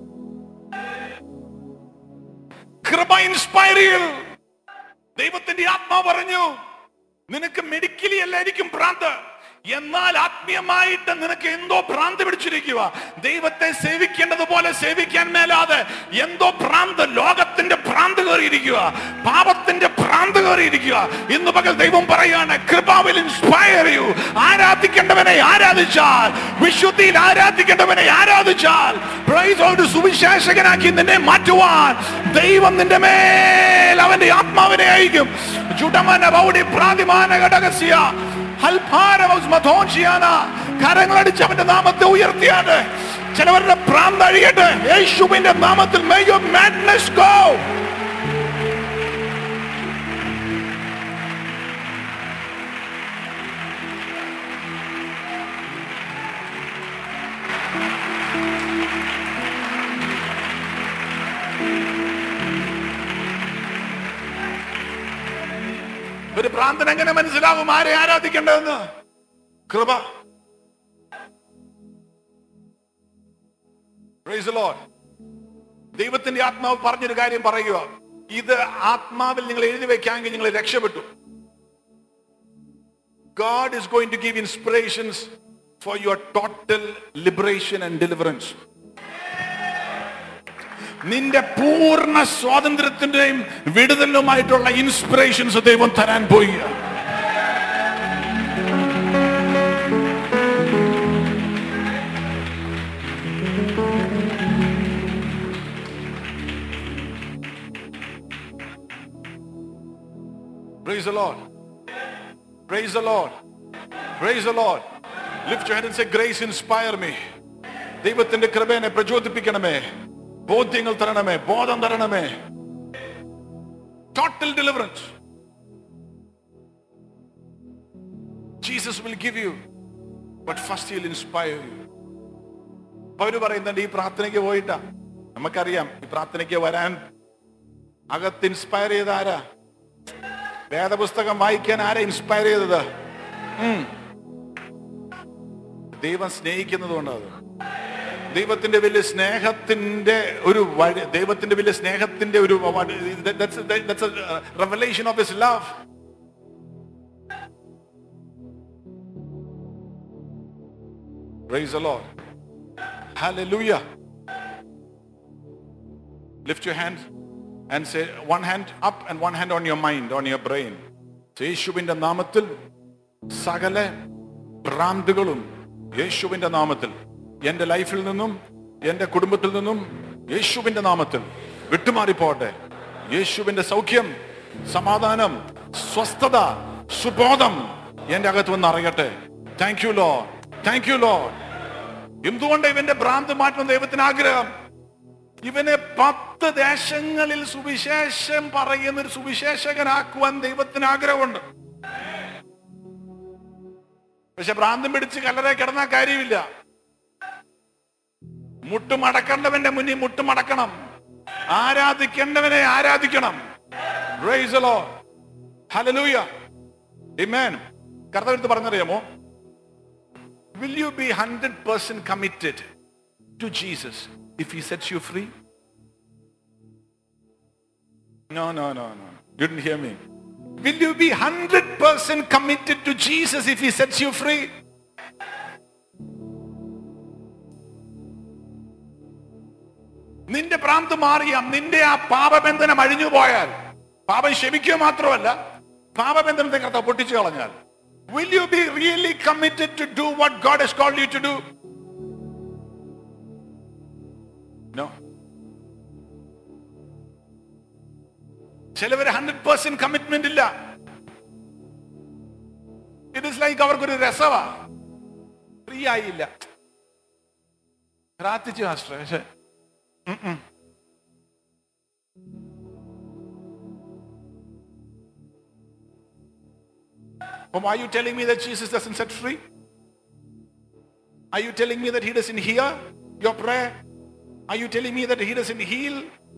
Speaker 2: ഇൻസ്പയർ ചെയ്തു. ദൈവത്തിന്റെ ആത്മാവ് പറഞ്ഞു, നിനക്ക് മെഡിക്കലി അല്ലായിരിക്കും ഭ്രാന്ത്, എന്നാൽ ആത്മീയമായിട്ട് നിനക്ക് എന്തോ ഭ്രാന്ത് പിടിച്ചിരിക്കുക. ദൈവത്തെ സേവിക്കേണ്ടതുപോലെ സേവിക്കാൻ മേലാതെ എന്തോ ഭ്രാന്ത്, ലോകത്തിന്റെ ഭ്രാന്ത് കയറിയിരിക്കുക, പാപത്തിന്റെ ഭ്രാന്ത് കയറിയിരിക്കുക. ഇന്ന് പകൽ ദൈവം പറയാണ്, കൃപ will inspire you. ആരാധിക്കേണ്ടവനെ ആരാധിച്ചാൽ, വിശുദ്ധിയിൽ ആരാധിക്കേണ്ടവനെ ആരാധിച്ചാൽ, ഒരു സുവിശേഷകനാക്കി നിന്നെ മാറ്റുവാൻ ദൈവം നിന്റെ മേൽ അവന്റെ ആത്മാവിനെ അയക്കും. ജുഡമന ബൗഡി പ്രാതിമാന ഘടകസ്യ കരങ്ങളടിച്ച് അവന്റെ നാമത്തെ ഉയർത്തിയാണ്. ചിലവരുടെ ഭ്രാന്ത് അഴിയട്ടെ യേശുവിന്റെ നാമത്തിൽ. May your madness go. ഒരു ഭ്രാന്തൻ എങ്ങനെ മനസ്സിലാവും ആരെ ആരാധിക്കേണ്ടതെന്ന്? കൃപ. Praise the Lord. ദൈവത്തിന്റെ ആത്മാവ് പറഞ്ഞൊരു കാര്യം പറയുക, ഇത് ആത്മാവിൽ നിങ്ങൾ എഴുതി വെക്കാമെങ്കിൽ നിങ്ങൾ രക്ഷപ്പെട്ടു. God is going to give inspirations for your total liberation and deliverance. നിന്റെ പൂർണ്ണ സ്വാതന്ത്ര്യത്തിന്റെയും വിടുതലുമായിട്ടുള്ള ഇൻസ്പിറേഷൻസ് ദൈവം തരാൻ പോയി. Praise the Lord. Praise the Lord. Praise the Lord. Lift your hand and say, grace inspire me. ദൈവത്തിന്റെ കൃപയെ പ്രചോദിപ്പിക്കണമേ, ബോധ്യങ്ങൾ തരണമേ, ബോധം തരണമേ. Total deliverance. Jesus will give you, but first he'll inspire you. പൗലോസ് പറയുന്നുണ്ട്, ഈ പ്രാർത്ഥനയ്ക്ക് പോയിട്ടാ. നമുക്കറിയാം ഈ പ്രാർത്ഥനയ്ക്ക് വരാൻ അകത്ത് ഇൻസ്പയർ ചെയ്ത ആരാ? വേദപുസ്തകം വായിക്കാൻ ആരാ ഇൻസ്പയർ ചെയ്തത്? ദൈവം സ്നേഹിക്കുന്നത് കൊണ്ടാണ്. ദൈവത്തിന്റെ വലിയ സ്നേഹത്തിന്റെ ഒരു വഴി, ദൈവത്തിന്റെ വലിയ സ്നേഹത്തിന്റെ ഒരു revelation of his love. Praise the Lord. Hallelujah. Lift your hand and say, one hand up and one hand on your mind, on your brain. യേശുവിന്റെ നാമത്തിൽ സകല ഭ്രാന്തുകളും യേശുവിന്റെ നാമത്തിൽ എന്റെ ലൈഫിൽ നിന്നും എന്റെ കുടുംബത്തിൽ നിന്നും യേശുവിന്റെ നാമത്തിൽ വിട്ടുമാറിപ്പോട്ടെ. യേശുവിന്റെ സൗഖ്യം, സമാധാനം, സ്വസ്ഥത, സുബോധം എന്റെ അകത്ത് വന്ന് അറിയട്ടെ. Thank you Lord, thank you Lord. എന്തുകൊണ്ട് ഇവന്റെ ഭ്രാന്ത് മാറ്റണം ദൈവത്തിന് ആഗ്രഹം? ഇവനെ 10 ദേശങ്ങളിൽ സുവിശേഷം പറയുന്ന ഒരു സുവിശേഷകനാക്കുവാൻ ദൈവത്തിന് ആഗ്രഹമുണ്ട്. പക്ഷെ ഭ്രാന്തം പിടിച്ച് കല്ലറ കിടന്ന കാര്യമില്ല. മുട്ടുമടക്കേണ്ടവന്റെ മുന്നിൽ മുട്ടുമടക്കണം, ആരാധിക്കേണ്ടവനെ ആരാധിക്കണം. Praise the Lord. Hallelujah. Amen. കർത്താവ് പറഞ്ഞറിയാമോ, will you be 100% committed to Jesus if he sets you free? No. You didn't hear me. Will you be 100% committed to Jesus if he sets you free? നിന്റെ ഭ്രാന്ത് മാറിയാൽ, നിന്റെ ആ പാപബന്ധനം അഴിഞ്ഞു പോയാൽ, പാപം ക്ഷമിക്കുക മാത്രമല്ല പാപബന്ധനത്തെ കർത്താവ് പൊട്ടിച്ചു കളഞ്ഞാൽ, will you be really committed to do what God has called you to do? No. ചിലവര് 100% കമ്മിറ്റ്മെന്റ് ഇല്ല. ഇറ്റ് ഇസ് ലൈക്ക് അവർക്കൊരു രസവാ, ഫ്രീ ആയില്ല, പ്രാർത്ഥിച്ചു മാസ്റ്റർ, പക്ഷെ are you telling me that Jesus doesn't set free? Are you telling me that he doesn't hear your prayer? Are you telling me that he doesn't heal?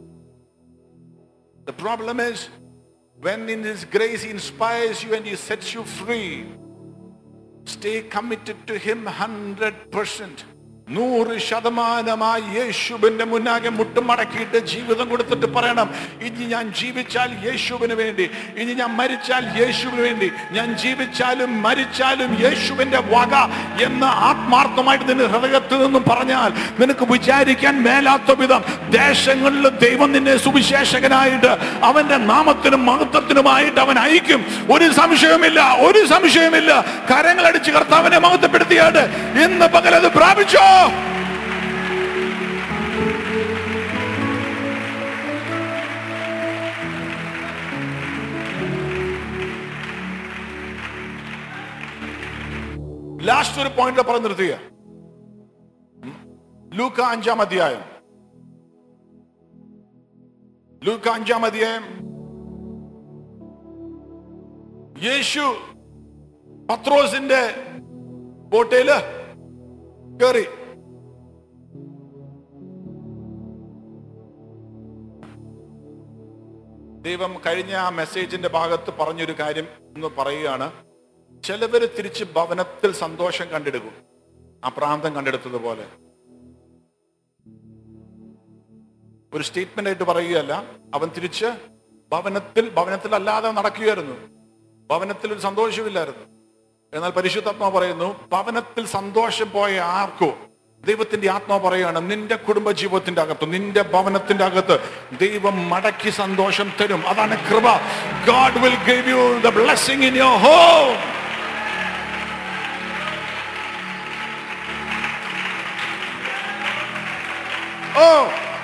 Speaker 2: The problem is, when in his grace he inspires you and he sets you free, stay committed to him 100%. 100% യേശുവിന്റെ മുന്നാകെ മുട്ടുമടക്കിയിട്ട് ജീവിതം കൊടുത്തിട്ട് പറയണം, ഇനി ഞാൻ ജീവിച്ചാൽ യേശുവിന് വേണ്ടി, ഇനി ഞാൻ മരിച്ചാൽ യേശുവിന് വേണ്ടി, ഞാൻ ജീവിച്ചാലും മരിച്ചാലും യേശുവിന്റെ വക എന്ന് ആത്മാർത്ഥമായിട്ട് നിന്റെ ഹൃദയത്തിൽ നിന്നും പറഞ്ഞാൽ, നിനക്ക് വിചാരിക്കാൻ മേലാത്ത വിധം ദേശങ്ങളിൽ ദൈവം നിന്നെ സുവിശേഷകനായിട്ട് അവന്റെ നാമത്തിനും മഹത്വത്തിനുമായിട്ട് അവൻ അയക്കും. ഒരു സംശയവുമില്ല, ഒരു സംശയവുമില്ല. കരങ്ങളടിച്ച് കർത്താവിനെ മഹത്വപ്പെടുത്തിയാണ് ഇന്ന് പകലത് പ്രാപിച്ചോ. ലാസ്റ്റ് ഒരു പോയിന്റ് പറഞ്ഞു നിർത്തുക. ലൂക്ക 5-ാം അധ്യായം, ലൂക്ക 5-ാം അധ്യായം. യേശു പത്രോസിന്റെ ബോട്ടേല് കേറി. ദൈവം കഴിഞ്ഞ ആ മെസ്സേജിന്റെ ഭാഗത്ത് പറഞ്ഞൊരു കാര്യം എന്ന് പറയുകയാണ്, ചിലവര് തിരിച്ച് ഭവനത്തിൽ സന്തോഷം കണ്ടെടുക്കും, ആ പ്രാന്തം കണ്ടെടുത്തതുപോലെ. ഒരു സ്റ്റേറ്റ്മെന്റ് ആയിട്ട് പറയുകയല്ല, അവൻ തിരിച്ച് ഭവനത്തിൽ അല്ലാതെ നടക്കുകയായിരുന്നു. ഭവനത്തിൽ ഒരു സന്തോഷമില്ലായിരുന്നു. എന്നാൽ പരിശുദ്ധാത്മാവ് പറയുന്നു, ഭവനത്തിൽ സന്തോഷം പോയ ആർക്കോ ദൈവത്തിന്റെ ആത്മാവ് പറയുകയാണ്, നിന്റെ കുടുംബ ജീവിതത്തിന്റെ അകത്ത്, നിന്റെ ഭവനത്തിന്റെ അകത്ത് ദൈവം മടക്കി സന്തോഷം തരും. അതാണ് കൃപ. God will give you the blessing in your home. Oh,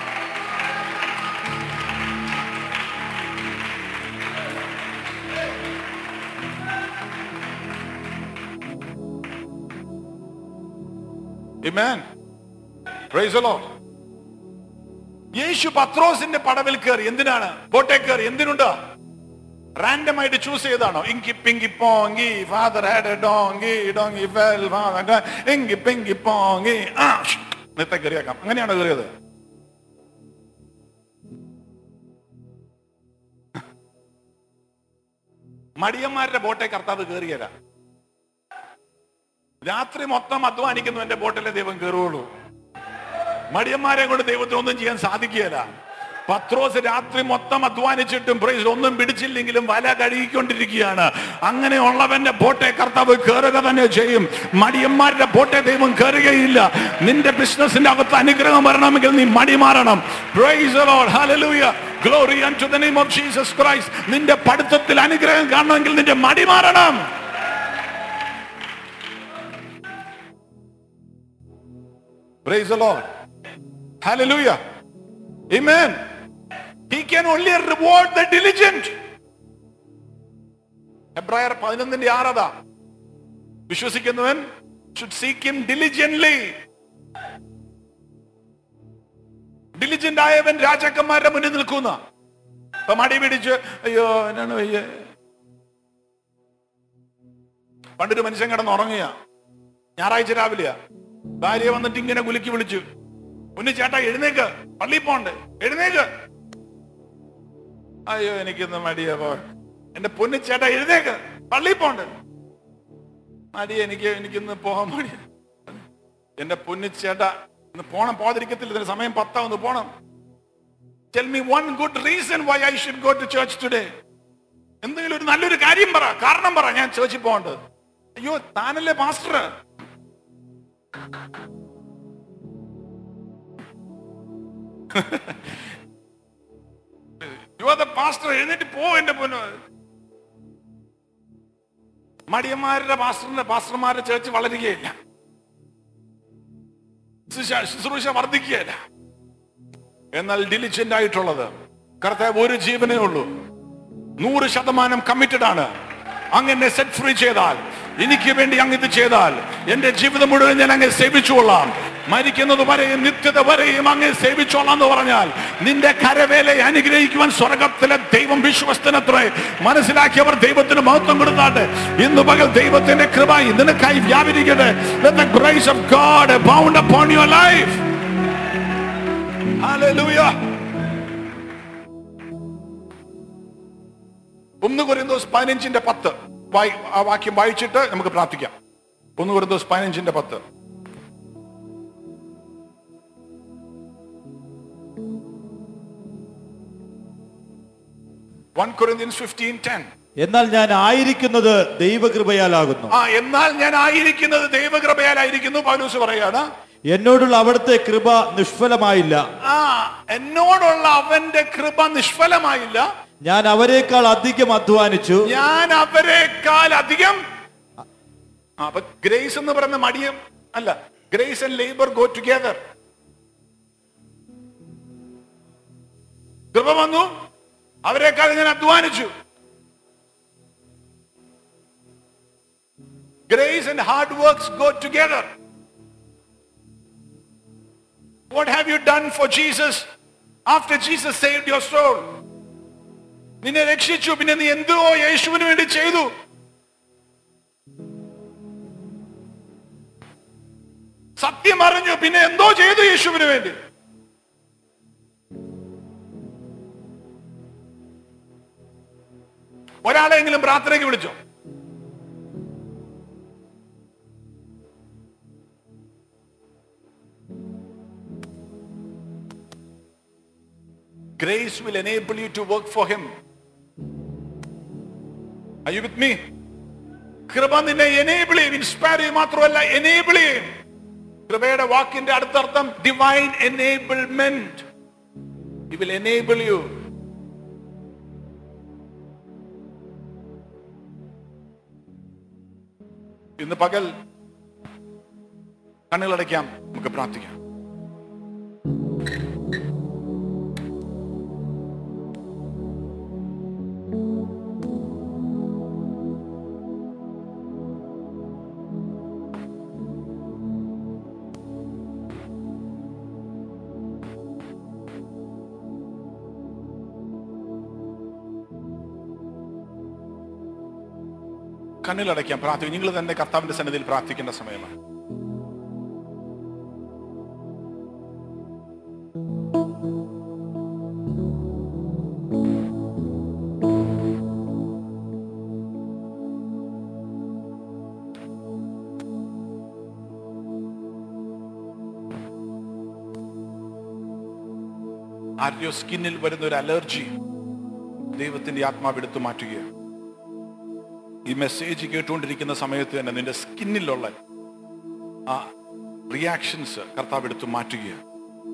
Speaker 2: amen. Praise the Lord. യേശു പത്രോസിന്റെ പടവിൽ കയറി. എന്തിനാണ്? ബോട്ടേ കയറി. എന്തിനുണ്ട്? റാൻഡം ആയിട്ട് ചൂസ് ചെയ്താണോ? Inky pinky ponky father had a donkey donkey fell father inky pinky ponky നേരത്തെ കയറിയാക്കാം. അങ്ങനെയാണോ കയറിയത്? മടിയന്മാരുടെ ബോട്ടെ കർത്താവ് കയറിയല്ല. രാത്രി മൊത്തം അധ്വാനിക്കുന്നു എന്റെ ബോട്ടിലെ ദൈവം കയറുള്ളൂ. മടിയന്മാരെ കൊണ്ട് ദൈവത്തിനൊന്നും ചെയ്യാൻ സാധിക്കുകയില്ല. പത്രോസ് രാത്രി മൊത്തം അധ്വാനിച്ചിട്ടും പ്രൈസ് ഒന്നും പിടിച്ചില്ലെങ്കിലും വല കഴുകിക്കൊണ്ടിരിക്കുകയാണ്. അങ്ങനെയുള്ളവന്റെ ബോട്ടെ കർത്താവ് കയറുക തന്നെ ചെയ്യും. മടിയന്മാരുടെ ബോട്ടെ ദൈവം കയറുകയില്ല. നിന്റെ ബിസിനസിന്റെ അകത്ത് അനുഗ്രഹം വരണമെങ്കിൽ നീ മടി മാറണം. Praise the Lord, hallelujah, glory unto the name of Jesus Christ. നിന്റെ പഠിത്തത്തിൽ അനുഗ്രഹം കാണണമെങ്കിൽ നിന്റെ മടി മാറണം. Praise the Lord. Hallelujah. Amen. He can only reward the diligent. Hebrews 11:6 വിശ്വസിക്കുന്നവൻ should seek him diligently. Diligent ആയവൻ രാജാക്കന്മാരുടെ മുന്നിൽ നിൽക്കുന്ന. അപ്പൊ മടി പിടിച്ച് അയ്യോ എന്നാണ് വയ്യ. പണ്ടൊരു മനുഷ്യൻ കിടന്ന് ഉറങ്ങിയ, ഞായറാഴ്ച രാവിലെയാ, ഭാര്യ വന്നിട്ട് ഇങ്ങനെ കുലുക്കി വിളിച്ചു, ഉണ്ണിച്ചേട്ടാ എഴുന്നേക്ക്, പള്ളിയിൽ പോണ്ട്, എഴുന്നേക്ക്. അയ്യോ എനിക്കൊന്ന് മടിയാ പോ. എന്റെ പൊന്നിച്ചേട്ടാ എഴുന്നേക്ക്, പള്ളിയിൽ പോണ്ട്. മടി, എനിക്കിന്ന് പോകാൻ മടി. എന്റെ പൊന്നിച്ചേട്ടാ ഇന്ന് പോണം, പോകാതിരിക്കത്തില്ല, ഇതിന് സമയം 10 ഒന്ന് പോണം. Tell me one good reason why I should go to church today. എന്തെങ്കിലും ഒരു നല്ലൊരു കാര്യം പറ, കാരണം പറ ഞാൻ ചേർച്ചിൽ പോകേണ്ടത്. അയ്യോ താനല്ലേ pastor. You are the pastor. എഴുന്നേറ്റ് പോ എന്റെ പൊന്നു. മടിയന്മാരുടെ പാസ്റ്റർമാരുടെ ചേർച്ച് വളരുകയില്ല, ശുശ്രൂഷ വർദ്ധിക്കുകയില്ല. എന്നാൽ ഡിലിജന്റ് ആയിട്ടുള്ളത് കർത്താവ് ഒരു ജീവനേ ഉള്ളൂ, 100% കമ്മിറ്റഡ് ആണ്. അങ്ങനെ സെറ്റ് ഫ്രീ ചെയ്താൽ, എനിക്ക് വേണ്ടി അങ്ങ് ഇത് ചെയ്താൽ, എന്റെ ജീവിതം മുഴുവൻ ഞാൻ അങ്ങ് സേവിച്ചുകൊള്ളാം, മരിക്കുന്നത് വരെയും നിത്യത വരെയും അങ്ങ് സേവിച്ചോളാം എന്ന് പറഞ്ഞാൽ നിന്റെ കരവേലയെ അനുഗ്രഹിക്കുവാൻ സ്വർഗത്തിലെ ദൈവം വിശ്വസ്തനത്രേ. മനസ്സിലാക്കിയവർ ദൈവത്തിന് മഹത്വം കൊടുത്താട്ടെ. ഇന്ന് പകൽ ദൈവത്തിന്റെ കൃപ നിനക്കായി വ്യാപരിക്കട്ടെ. Let the grace of God abound upon your life. Hallelujah. 1 കൊരിന്തോസ് 15:10 ആ വാക്യം വായിച്ചിട്ട് നമുക്ക് പ്രാർത്ഥിക്കാം. 1 കൊരിന്തോസ് 15:10.
Speaker 3: എന്നാൽ ഞാൻ ആയിരിക്കുന്നത് ദൈവകൃപയാലാകുന്നു.
Speaker 2: എന്നാൽ ഞാൻ ആയിരിക്കുന്നത് ദൈവകൃപയാലായിരിക്കുന്നു പൗലോസ് പറയാണ്.
Speaker 3: എന്നോടുള്ള അവിടുത്തെ കൃപ നിഷ്ഫലമായില്ല.
Speaker 2: എന്നോടുള്ള അവന്റെ കൃപ നിഷ്ഫലമായില്ല.
Speaker 3: ഞാൻ അവരെക്കാൾ അധികം അധ്വാനിച്ചു.
Speaker 2: അപ്പൊ ഗ്രേസ് എന്ന് പറയുന്ന മടിയം അല്ല. Grace and labour go together. കൃപ വന്നു, അവരെക്കാൾ ഞാൻ അധ്വാനിച്ചു. Grace and hard works go together. What have you done for Jesus after Jesus saved your soul? നിന്നെ രക്ഷിച്ചു, പിന്നെ നീ എന്തോ യേശുവിന് വേണ്ടി ചെയ്തു? സത്യം അറിഞ്ഞു, പിന്നെ എന്തോ ചെയ്തു യേശുവിന് വേണ്ടി? ഒരാളെങ്കിലും പ്രാർത്ഥനയ്ക്ക് വിളിച്ചോ? Grace will enable you to work for him. Are you with me? കൃപ നിന്നെ enable ചെയ്യും, ഇൻസ്പയർ ചെയ്യും മാത്രമല്ല enable ചെയ്യും. കൃപയുടെ വാക്കിന്റെ അടുത്തർത്ഥം divine enablement. He will enable you. ഇന്ന് പകൽ കണ്ണുകളടയ്ക്കാം, നമുക്ക് പ്രാർത്ഥിക്കാം. കണ്ണിലടയ്ക്കാം, പ്രാർത്ഥിക്കും. നിങ്ങൾ തന്നെ കർത്താവിന്റെ സന്നിധിയിൽ പ്രാർത്ഥിക്കേണ്ട സമയമാണ്. ആരുടെയോ സ്കിന്നിൽ വരുന്ന ഒരു അലർജി ദൈവത്തിന്റെ ആത്മാവ് എടുത്തു മാറ്റുകയാണ്. ഈ മെസ്സേജ് കേട്ടുകൊണ്ടിരിക്കുന്ന സമയത്ത് തന്നെ നിന്റെ സ്കിന്നിലുള്ള ആ റിയാക്ഷൻസ് കർത്താവ് എടുത്തു മാറ്റുകയാണ്.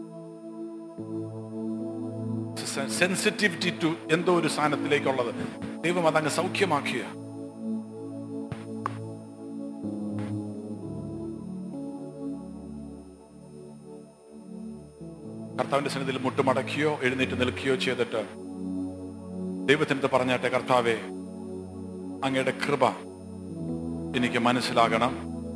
Speaker 2: സെൻസിറ്റിവിറ്റി ടു എന്തോ ഒരു സാധനത്തിലേക്കുള്ളത് ദൈവം അതങ്ങ് സൗഖ്യമാക്കുക. കർത്താവിന്റെ സന്നിധിയിൽ മുട്ടുമടക്കുകയോ എഴുന്നേറ്റ് നിൽക്കുകയോ ചെയ്തിട്ട് ദൈവത്തിനടുത്ത് പറഞ്ഞാട്ടെ, കർത്താവേ, അങ്ങയുടെ കൃപ എനിക്ക് മനസ്സിലാകണം,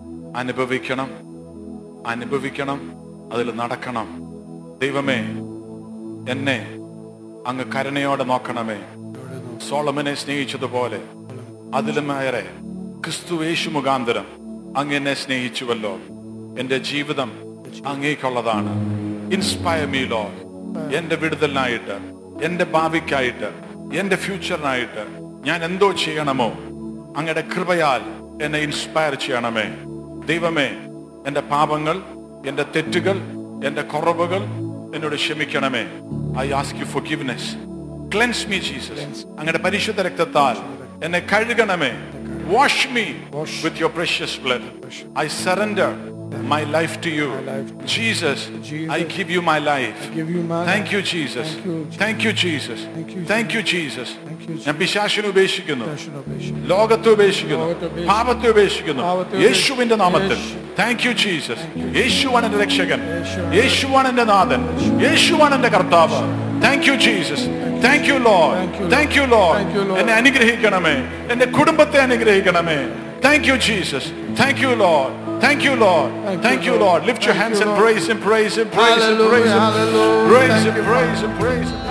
Speaker 2: അനുഭവിക്കണം, അതിൽ നടക്കണം. ദൈവമേ, എന്നെ അങ്ങ് കരുണയോടെ നോക്കണമേ. സോളമനെ സ്നേഹിച്ചതുപോലെ അതിലുമേറെ ക്രിസ്തു യേശു മുഖാന്തരം അങ്ങ് എന്നെ സ്നേഹിച്ചുവല്ലോ. എന്റെ ജീവിതം അങ്ങേക്കുള്ളതാണ്. Inspire me Lord. എന്റെ വിടുതലിനായിട്ട്, എന്റെ ഭാവിക്കായിട്ട്, എന്റെ ഫ്യൂച്ചറിനായിട്ട് ഞാൻ എന്തോ ചെയ്യണമോ അങ്ങയുടെ കൃപയാൽ എന്നെ ഇൻസ്പയർ ചെയ്യണമേ. ദൈവമേ, എന്റെ പാപങ്ങൾ, എന്റെ തെറ്റുകൾ, എന്റെ കുറവുകൾ എന്നോട് ക്ഷമിക്കണമേ. I ask you forgiveness. Cleanse me, Jesus. അങ്ങയുടെ പരിശുദ്ധ രക്തത്താൽ എന്നെ കഴുകണമേ. Wash me with your precious blood. I surrender my life to you. Jesus, I give you my life. Thank you, Jesus. Thank you, Jesus. Thank you, Jesus. ഞാൻ പിശാചിനെ ഉപേക്ഷിക്കുന്നു, ലോകത്തെ ഉപേക്ഷിക്കുന്നു, പാപത്തെ ഉപേക്ഷിക്കുന്നു യേശുവിന്റെ നാമത്തിൽ. Thank you Jesus. യേശുവാണ് എന്റെ രക്ഷകൻ, യേശുവാണ് എന്റെ നാഥൻ, യേശുവാണ് എന്റെ കർത്താവ്. Thank you Jesus. Thank you Lord. Thank you Lord. എന്നെ അനുഗ്രഹിക്കണമേ, എന്റെ കുടുംബത്തെ അനുഗ്രഹിക്കണമേ. Thank you, Jesus. Thank you, Lord. Thank you, Lord. Thank you, Lord. Lift your hands and praise Him, praise Him, praise Him, praise Him, praise Him, praise Him, praise Him.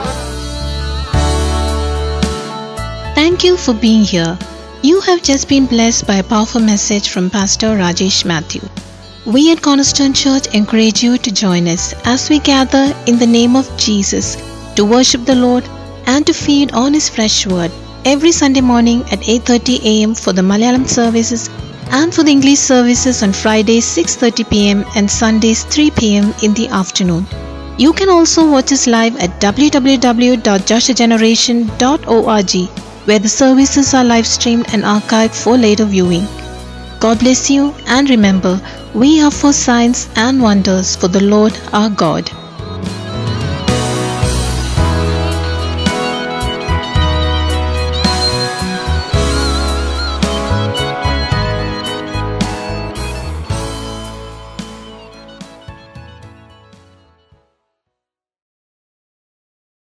Speaker 1: Thank you for being here. You have just been blessed by a powerful message from Pastor Rajesh Matthew. We at Cornerstone Church encourage you to join us as we gather in the name of Jesus to worship the Lord and to feed on His fresh word every Sunday morning at 8:30 a.m. for the Malayalam services and for the English services on Fridays 6:30 p.m. and Sundays 3 p.m. in the afternoon. You can also watch us live at www.joshageneration.org, where the services are live streamed and archived for later viewing. God bless you, and remember, we are for signs and wonders for the Lord our God.